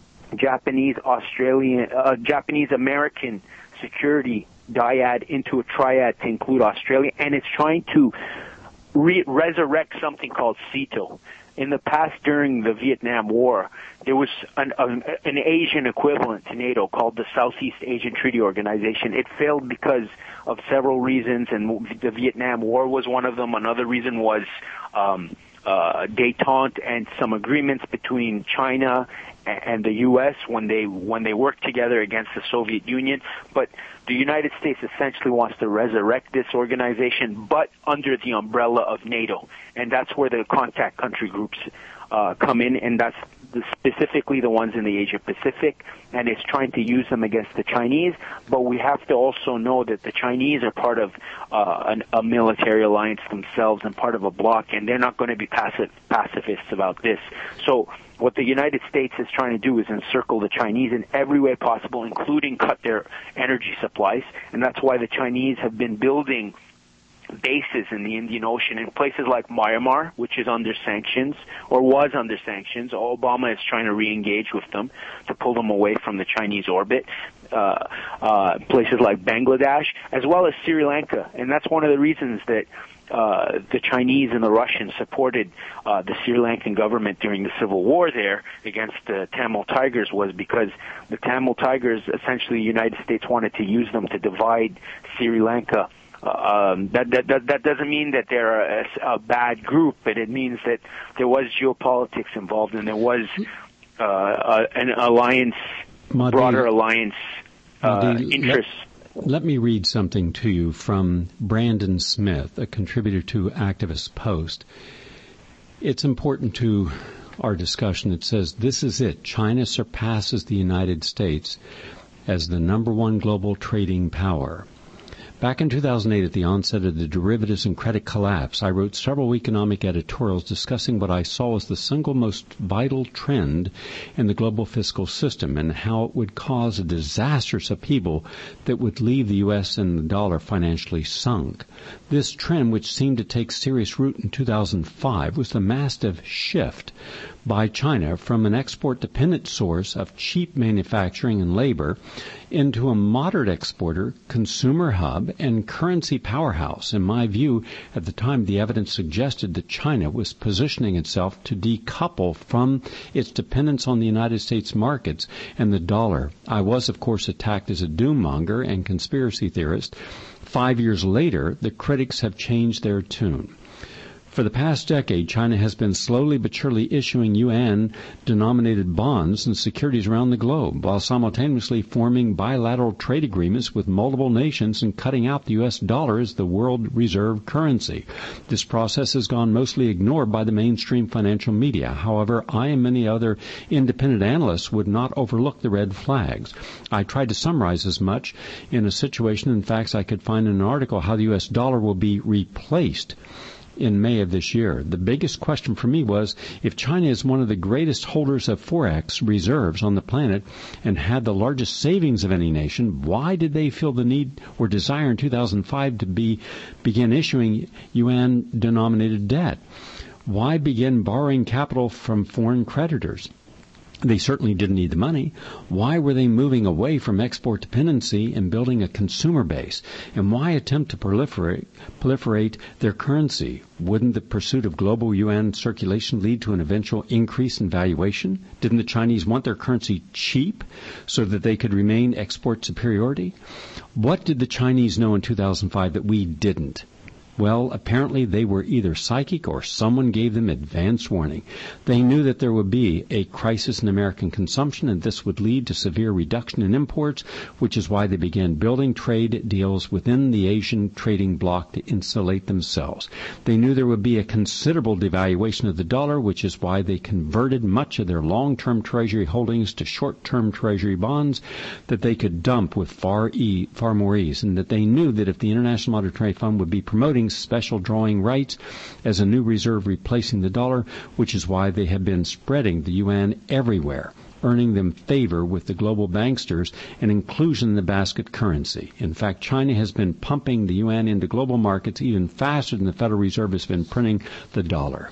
Japanese-American security dyad into a triad to include Australia, and it's trying to resurrect something called SEATO. In the past, during the Vietnam War, there was an Asian equivalent to NATO called the Southeast Asian Treaty Organization. It failed because of several reasons, and the Vietnam War was one of them. Another reason was détente and some agreements between China and the U.S. when they worked together against the Soviet Union. But the United States essentially wants to resurrect this organization, but under the umbrella of NATO. And that's where the contact country groups come in, and that's specifically the ones in the Asia Pacific, and it's trying to use them against the Chinese. But we have to also know that the Chinese are part of a military alliance themselves and part of a bloc, and they're not going to be pacifists about this. So what the United States is trying to do is encircle the Chinese in every way possible, including cut their energy supplies, and that's why the Chinese have been building bases in the Indian Ocean in places like Myanmar, which is under sanctions, or was under sanctions. Obama is trying to re-engage with them to pull them away from the Chinese orbit. Places like Bangladesh, as well as Sri Lanka. And that's one of the reasons that the Chinese and the Russians supported the Sri Lankan government during the civil war there against the Tamil Tigers, was because the Tamil Tigers, essentially the United States wanted to use them to divide Sri Lanka. That doesn't mean that they're a bad group, but it means that there was geopolitics involved, and there was an alliance, broader alliance interest. Let me read something to you from Brandon Smith, a contributor to Activist Post. It's important to our discussion. It says, "This is it. China surpasses the United States as the number one global trading power." Back in 2008, at the onset of the derivatives and credit collapse, I wrote several economic editorials discussing what I saw as the single most vital trend in the global fiscal system and how it would cause a disastrous upheaval that would leave the U.S. and the dollar financially sunk. This trend, which seemed to take serious root in 2005, was the massive shift by China from an export-dependent source of cheap manufacturing and labor into a moderate exporter, consumer hub, and currency powerhouse. In my view, at the time, the evidence suggested that China was positioning itself to decouple from its dependence on the United States markets and the dollar. I was, of course, attacked as a doom-monger and conspiracy theorist. 5 years later, the critics have changed their tune. For the past decade, China has been slowly but surely issuing yuan-denominated bonds and securities around the globe, while simultaneously forming bilateral trade agreements with multiple nations and cutting out the U.S. dollar as the world reserve currency. This process has gone mostly ignored by the mainstream financial media. However, I and many other independent analysts would not overlook the red flags. I tried to summarize as much in a situation and facts I could find in an article how the U.S. dollar will be replaced in May of this year. The biggest question for me was, if China is one of the greatest holders of Forex reserves on the planet and had the largest savings of any nation, why did they feel the need or desire in 2005 to begin issuing yuan-denominated debt? Why begin borrowing capital from foreign creditors? They certainly didn't need the money. Why were they moving away from export dependency and building a consumer base? And why attempt to proliferate their currency? Wouldn't the pursuit of global yuan circulation lead to an eventual increase in valuation? Didn't the Chinese want their currency cheap so that they could remain export superiority? What did the Chinese know in 2005 that we didn't? Well, apparently they were either psychic or someone gave them advance warning. They knew that there would be a crisis in American consumption and this would lead to severe reduction in imports, which is why they began building trade deals within the Asian trading bloc to insulate themselves. They knew there would be a considerable devaluation of the dollar, which is why they converted much of their long-term treasury holdings to short-term treasury bonds that they could dump with far more ease, and that they knew that if the International Monetary Fund would be promoting claiming special drawing rights as a new reserve replacing the dollar, which is why they have been spreading the yuan everywhere, earning them favor with the global banksters and inclusion in the basket currency. In fact, China has been pumping the yuan into global markets even faster than the Federal Reserve has been printing the dollar.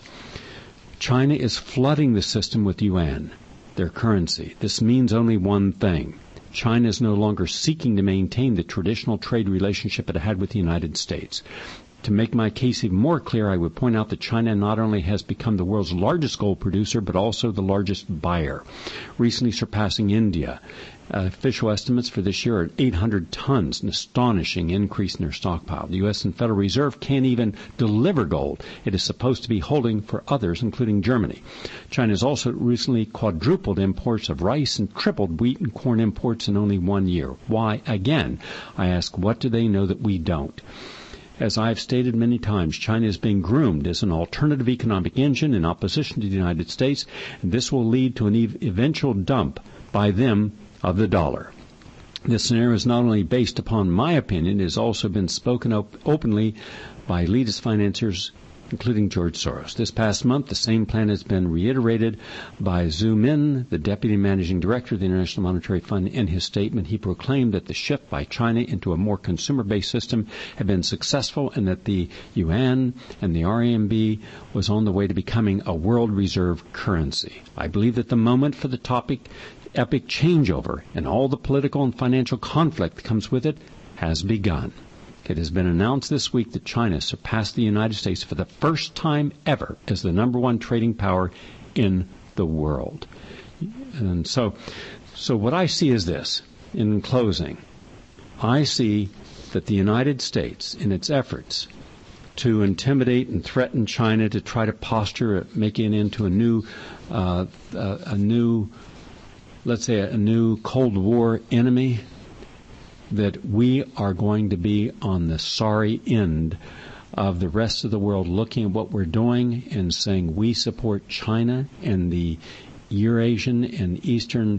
China is flooding the system with yuan, their currency. This means only one thing. China is no longer seeking to maintain the traditional trade relationship it had with the United States. To make my case even more clear, I would point out that China not only has become the world's largest gold producer, but also the largest buyer, recently surpassing India. Official estimates for this year are 800 tons, an astonishing increase in their stockpile. The U.S. and Federal Reserve can't even deliver gold it is supposed to be holding for others, including Germany. China has also recently quadrupled imports of rice and tripled wheat and corn imports in only 1 year. Why? Again, I ask, what do they know that we don't? As I've stated many times, China is being groomed as an alternative economic engine in opposition to the United States, and this will lead to an eventual dump by them of the dollar. This scenario is not only based upon my opinion, it has also been spoken openly by elitist financiers, including George Soros. This past month, the same plan has been reiterated by Zhu Min, the Deputy Managing Director of the International Monetary Fund. In his statement, he proclaimed that the shift by China into a more consumer-based system had been successful and that the yuan and the RMB was on the way to becoming a world reserve currency. I believe that the moment for the epic changeover and all the political and financial conflict that comes with it has begun. It has been announced this week that China surpassed the United States for the first time ever as the number one trading power in the world. And so what I see is this. In closing, I see that the United States, in its efforts to intimidate and threaten China to try to posture making it into a new Cold War enemy, that we are going to be on the sorry end of the rest of the world looking at what we're doing and saying we support China and the Eurasian and Eastern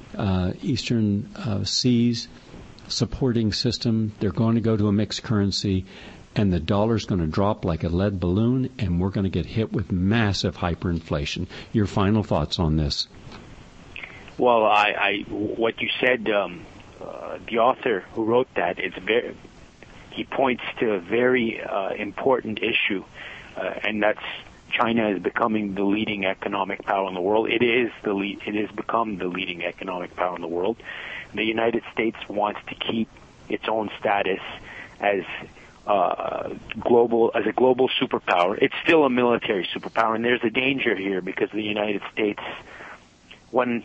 seas supporting system. They're going to go to a mixed currency, and the dollar's going to drop like a lead balloon, and we're going to get hit with massive hyperinflation. Your final thoughts on this? Well, what you said, the author who wrote that, he points to a very important issue, and that's China is becoming the leading economic power in the world. It has become the leading economic power in the world. The United States wants to keep its own status as a global superpower. It's still a military superpower, and there's a danger here because the United States, when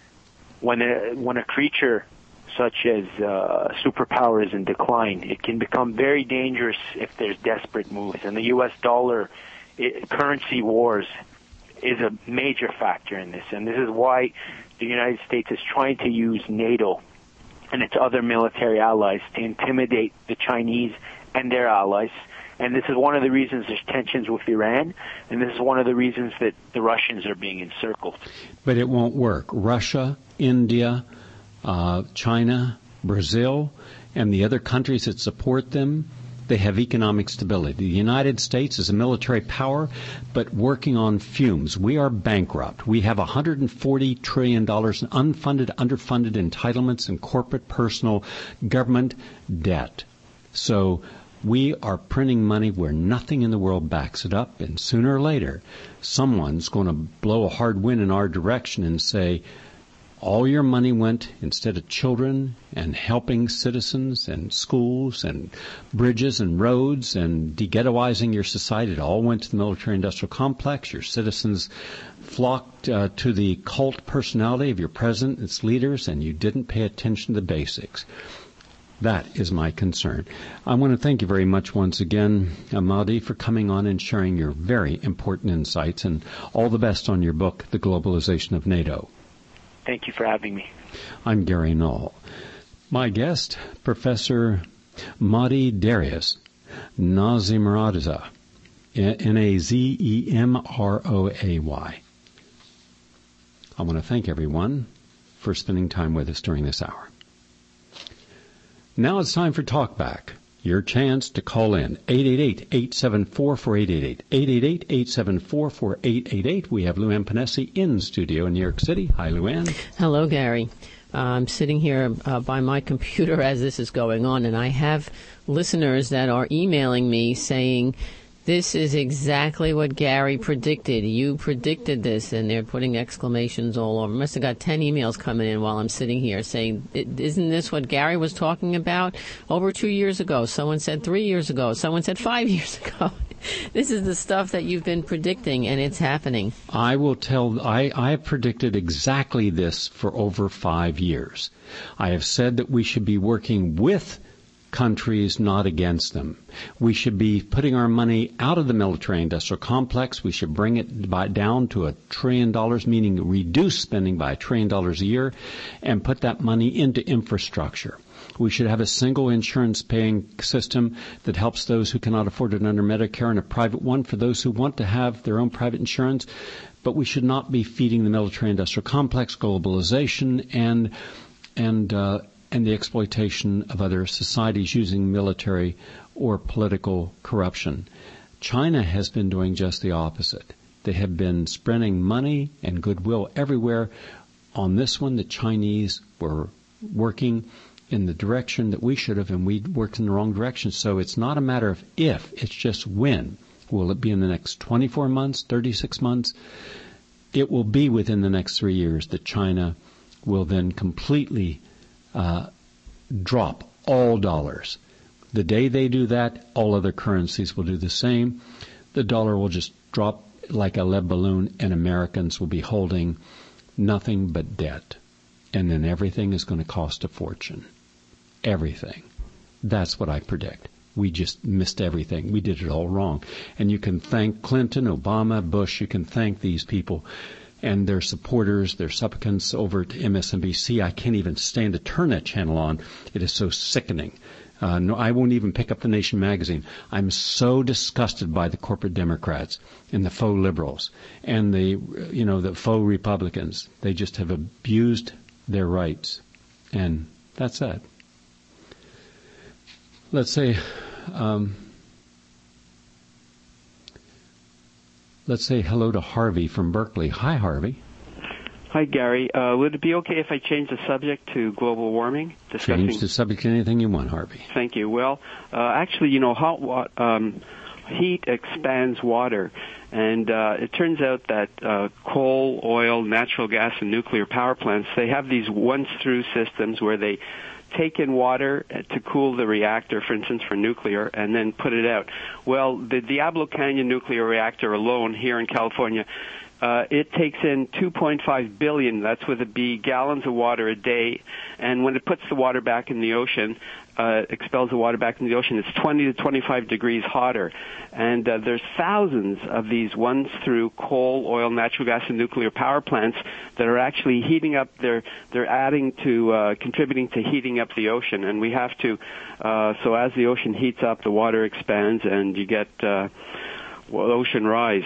a creature such as superpower is in decline, it can become very dangerous if there's desperate moves. And the U.S. dollar currency wars is a major factor in this. And this is why the United States is trying to use NATO and its other military allies to intimidate the Chinese and their allies. And this is one of the reasons there's tensions with Iran, and this is one of the reasons that the Russians are being encircled. But it won't work. Russia, India, China, Brazil, and the other countries that support them, they have economic stability. The United States is a military power, but working on fumes. We are bankrupt. We have $140 trillion in unfunded, underfunded entitlements and corporate, personal, government debt. So we are printing money where nothing in the world backs it up, and sooner or later, someone's going to blow a hard wind in our direction and say, all your money went, instead of children and helping citizens and schools and bridges and roads and de-ghettoizing your society, it all went to the military-industrial complex. Your citizens flocked to the cult personality of your president and its leaders, and you didn't pay attention to the basics. That is my concern. I want to thank you very much once again, Mahdi, for coming on and sharing your very important insights, and all the best on your book, The Globalization of NATO. Thank you for having me. I'm Gary Null. My guest, Professor Mahdi Darius Nazimroday, Nazemroay. I want to thank everyone for spending time with us during this hour. Now it's time for Talkback, your chance to call in. 888-874-4888. 888-874-4888. We have Luann Panesi in studio in New York City. Hi, Luann. Hello, Gary. I'm sitting here by my computer as this is going on, and I have listeners that are emailing me saying, this is exactly what Gary predicted. You predicted this, and they're putting exclamations all over. Must have got 10 emails coming in while I'm sitting here saying, isn't this what Gary was talking about over 2 years ago? Someone said 3 years ago. Someone said 5 years ago. This is the stuff that you've been predicting, and it's happening. I will tell, I have predicted exactly this for over 5 years. I have said that we should be working with countries, not against them. We should be putting our money out of the military-industrial complex. We should bring it down to $1 trillion, meaning reduce spending by $1 trillion a year, and put that money into infrastructure. We should have a single insurance-paying system that helps those who cannot afford it under Medicare, and a private one for those who want to have their own private insurance. But we should not be feeding the military-industrial complex, globalization, and the exploitation of other societies using military or political corruption. China has been doing just the opposite. They have been spreading money and goodwill everywhere. On this one, the Chinese were working in the direction that we should have, and we worked in the wrong direction. So it's not a matter of if, it's just when. Will it be in the next 24 months, 36 months? It will be within the next 3 years that China will then completely drop all dollars. The day they do that, all other currencies will do the same. The dollar will just drop like a lead balloon, and Americans will be holding nothing but debt. And then everything is going to cost a fortune. Everything. That's what I predict. We just missed everything. We did it all wrong. And you can thank Clinton, Obama, Bush. You can thank these people and their supporters, their supplicants over to MSNBC. I can't even stand to turn that channel on. It is so sickening. No, I won't even pick up The Nation magazine. I'm so disgusted by the corporate Democrats and the faux liberals and the faux Republicans. They just have abused their rights, and that's that. Let's say hello to Harvey from Berkeley. Hi, Harvey. Hi, Gary. Would it be okay if I change the subject to global warming? Change the subject to anything you want, Harvey. Thank you. Well, actually, heat expands water, and it turns out that coal, oil, natural gas, and nuclear power plants, they have these once-through systems where they take in water to cool the reactor, for instance, for nuclear, and then put it out. Well, the Diablo Canyon nuclear reactor alone here in California, it takes in 2.5 billion, that's with a B, gallons of water a day, and when it puts the water back in the ocean, expels the water back in the ocean, it's 20 to 25 degrees hotter. And there's thousands of these ones through coal, oil, natural gas, and nuclear power plants that are actually heating up. They're adding to, contributing to heating up the ocean. And we have to, so as the ocean heats up, the water expands, and you get ocean rise.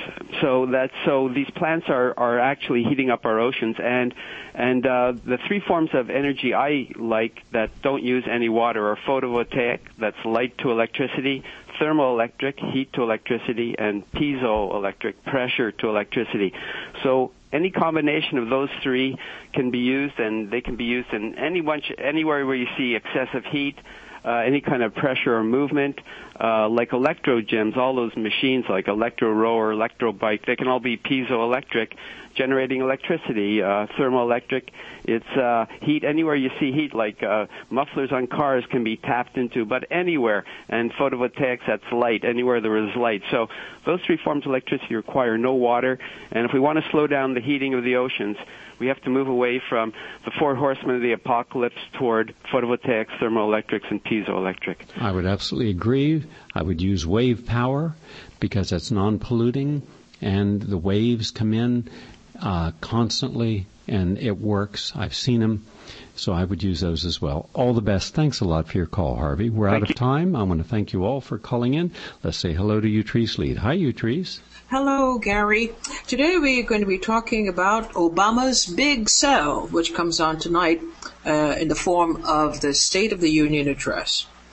So these plants are actually heating up our oceans, and the three forms of energy I like that don't use any water are photovoltaic, that's light to electricity, thermoelectric, heat to electricity, and piezoelectric, pressure to electricity. So any combination of those three can be used, and they can be used in anywhere where you see excessive heat, any kind of pressure or movement, like electro gyms, all those machines like electro rower, electro bike, they can all be piezoelectric, generating electricity. Thermoelectric, it's heat. Anywhere you see heat, like mufflers on cars can be tapped into, but anywhere. And photovoltaics, that's light, anywhere there is light. So those three forms of electricity require no water. And if we want to slow down the heating of the oceans, we have to move away from the four horsemen of the apocalypse toward photovoltaics, thermoelectrics, and piezoelectric. I would absolutely agree. I would use wave power because that's non-polluting, and the waves come in constantly, and it works. I've seen them, so I would use those as well. All the best. Thanks a lot for your call, Harvey. We're out of time. I want to thank you all for calling in. Let's say hello to Utrice Lead. Hi, Utrice. Hello, Gary. Today we're going to be talking about Obama's Big Sell, which comes on tonight in the form of the State of the Union address.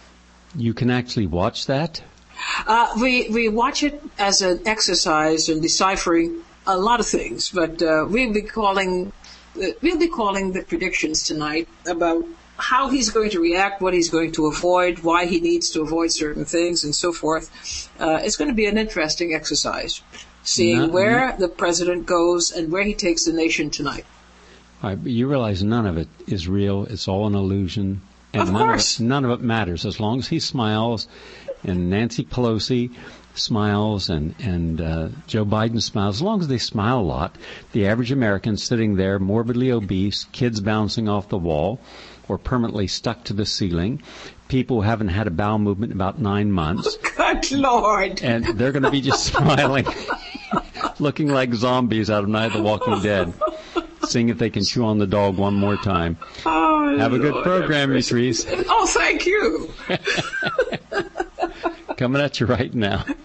You can actually watch that? We watch it as an exercise in deciphering a lot of things, but we'll be calling the predictions tonight about how he's going to react, what he's going to avoid, why he needs to avoid certain things, and so forth. It's going to be an interesting exercise, seeing where the president goes and where he takes the nation tonight. All right, but you realize none of it is real. It's all an illusion. And Of course. None of it matters. As long as he smiles, and Nancy Pelosi smiles, and Joe Biden smiles, as long as they smile a lot, the average American sitting there morbidly obese, kids bouncing off the wall, or permanently stuck to the ceiling, people who haven't had a bowel movement in about 9 months. Good Lord. And they're going to be just smiling, looking like zombies out of Night of the Walking Dead, seeing if they can chew on the dog one more time. Oh, Have a good Lord, program, Patrice. Oh, thank you. Coming at you right now.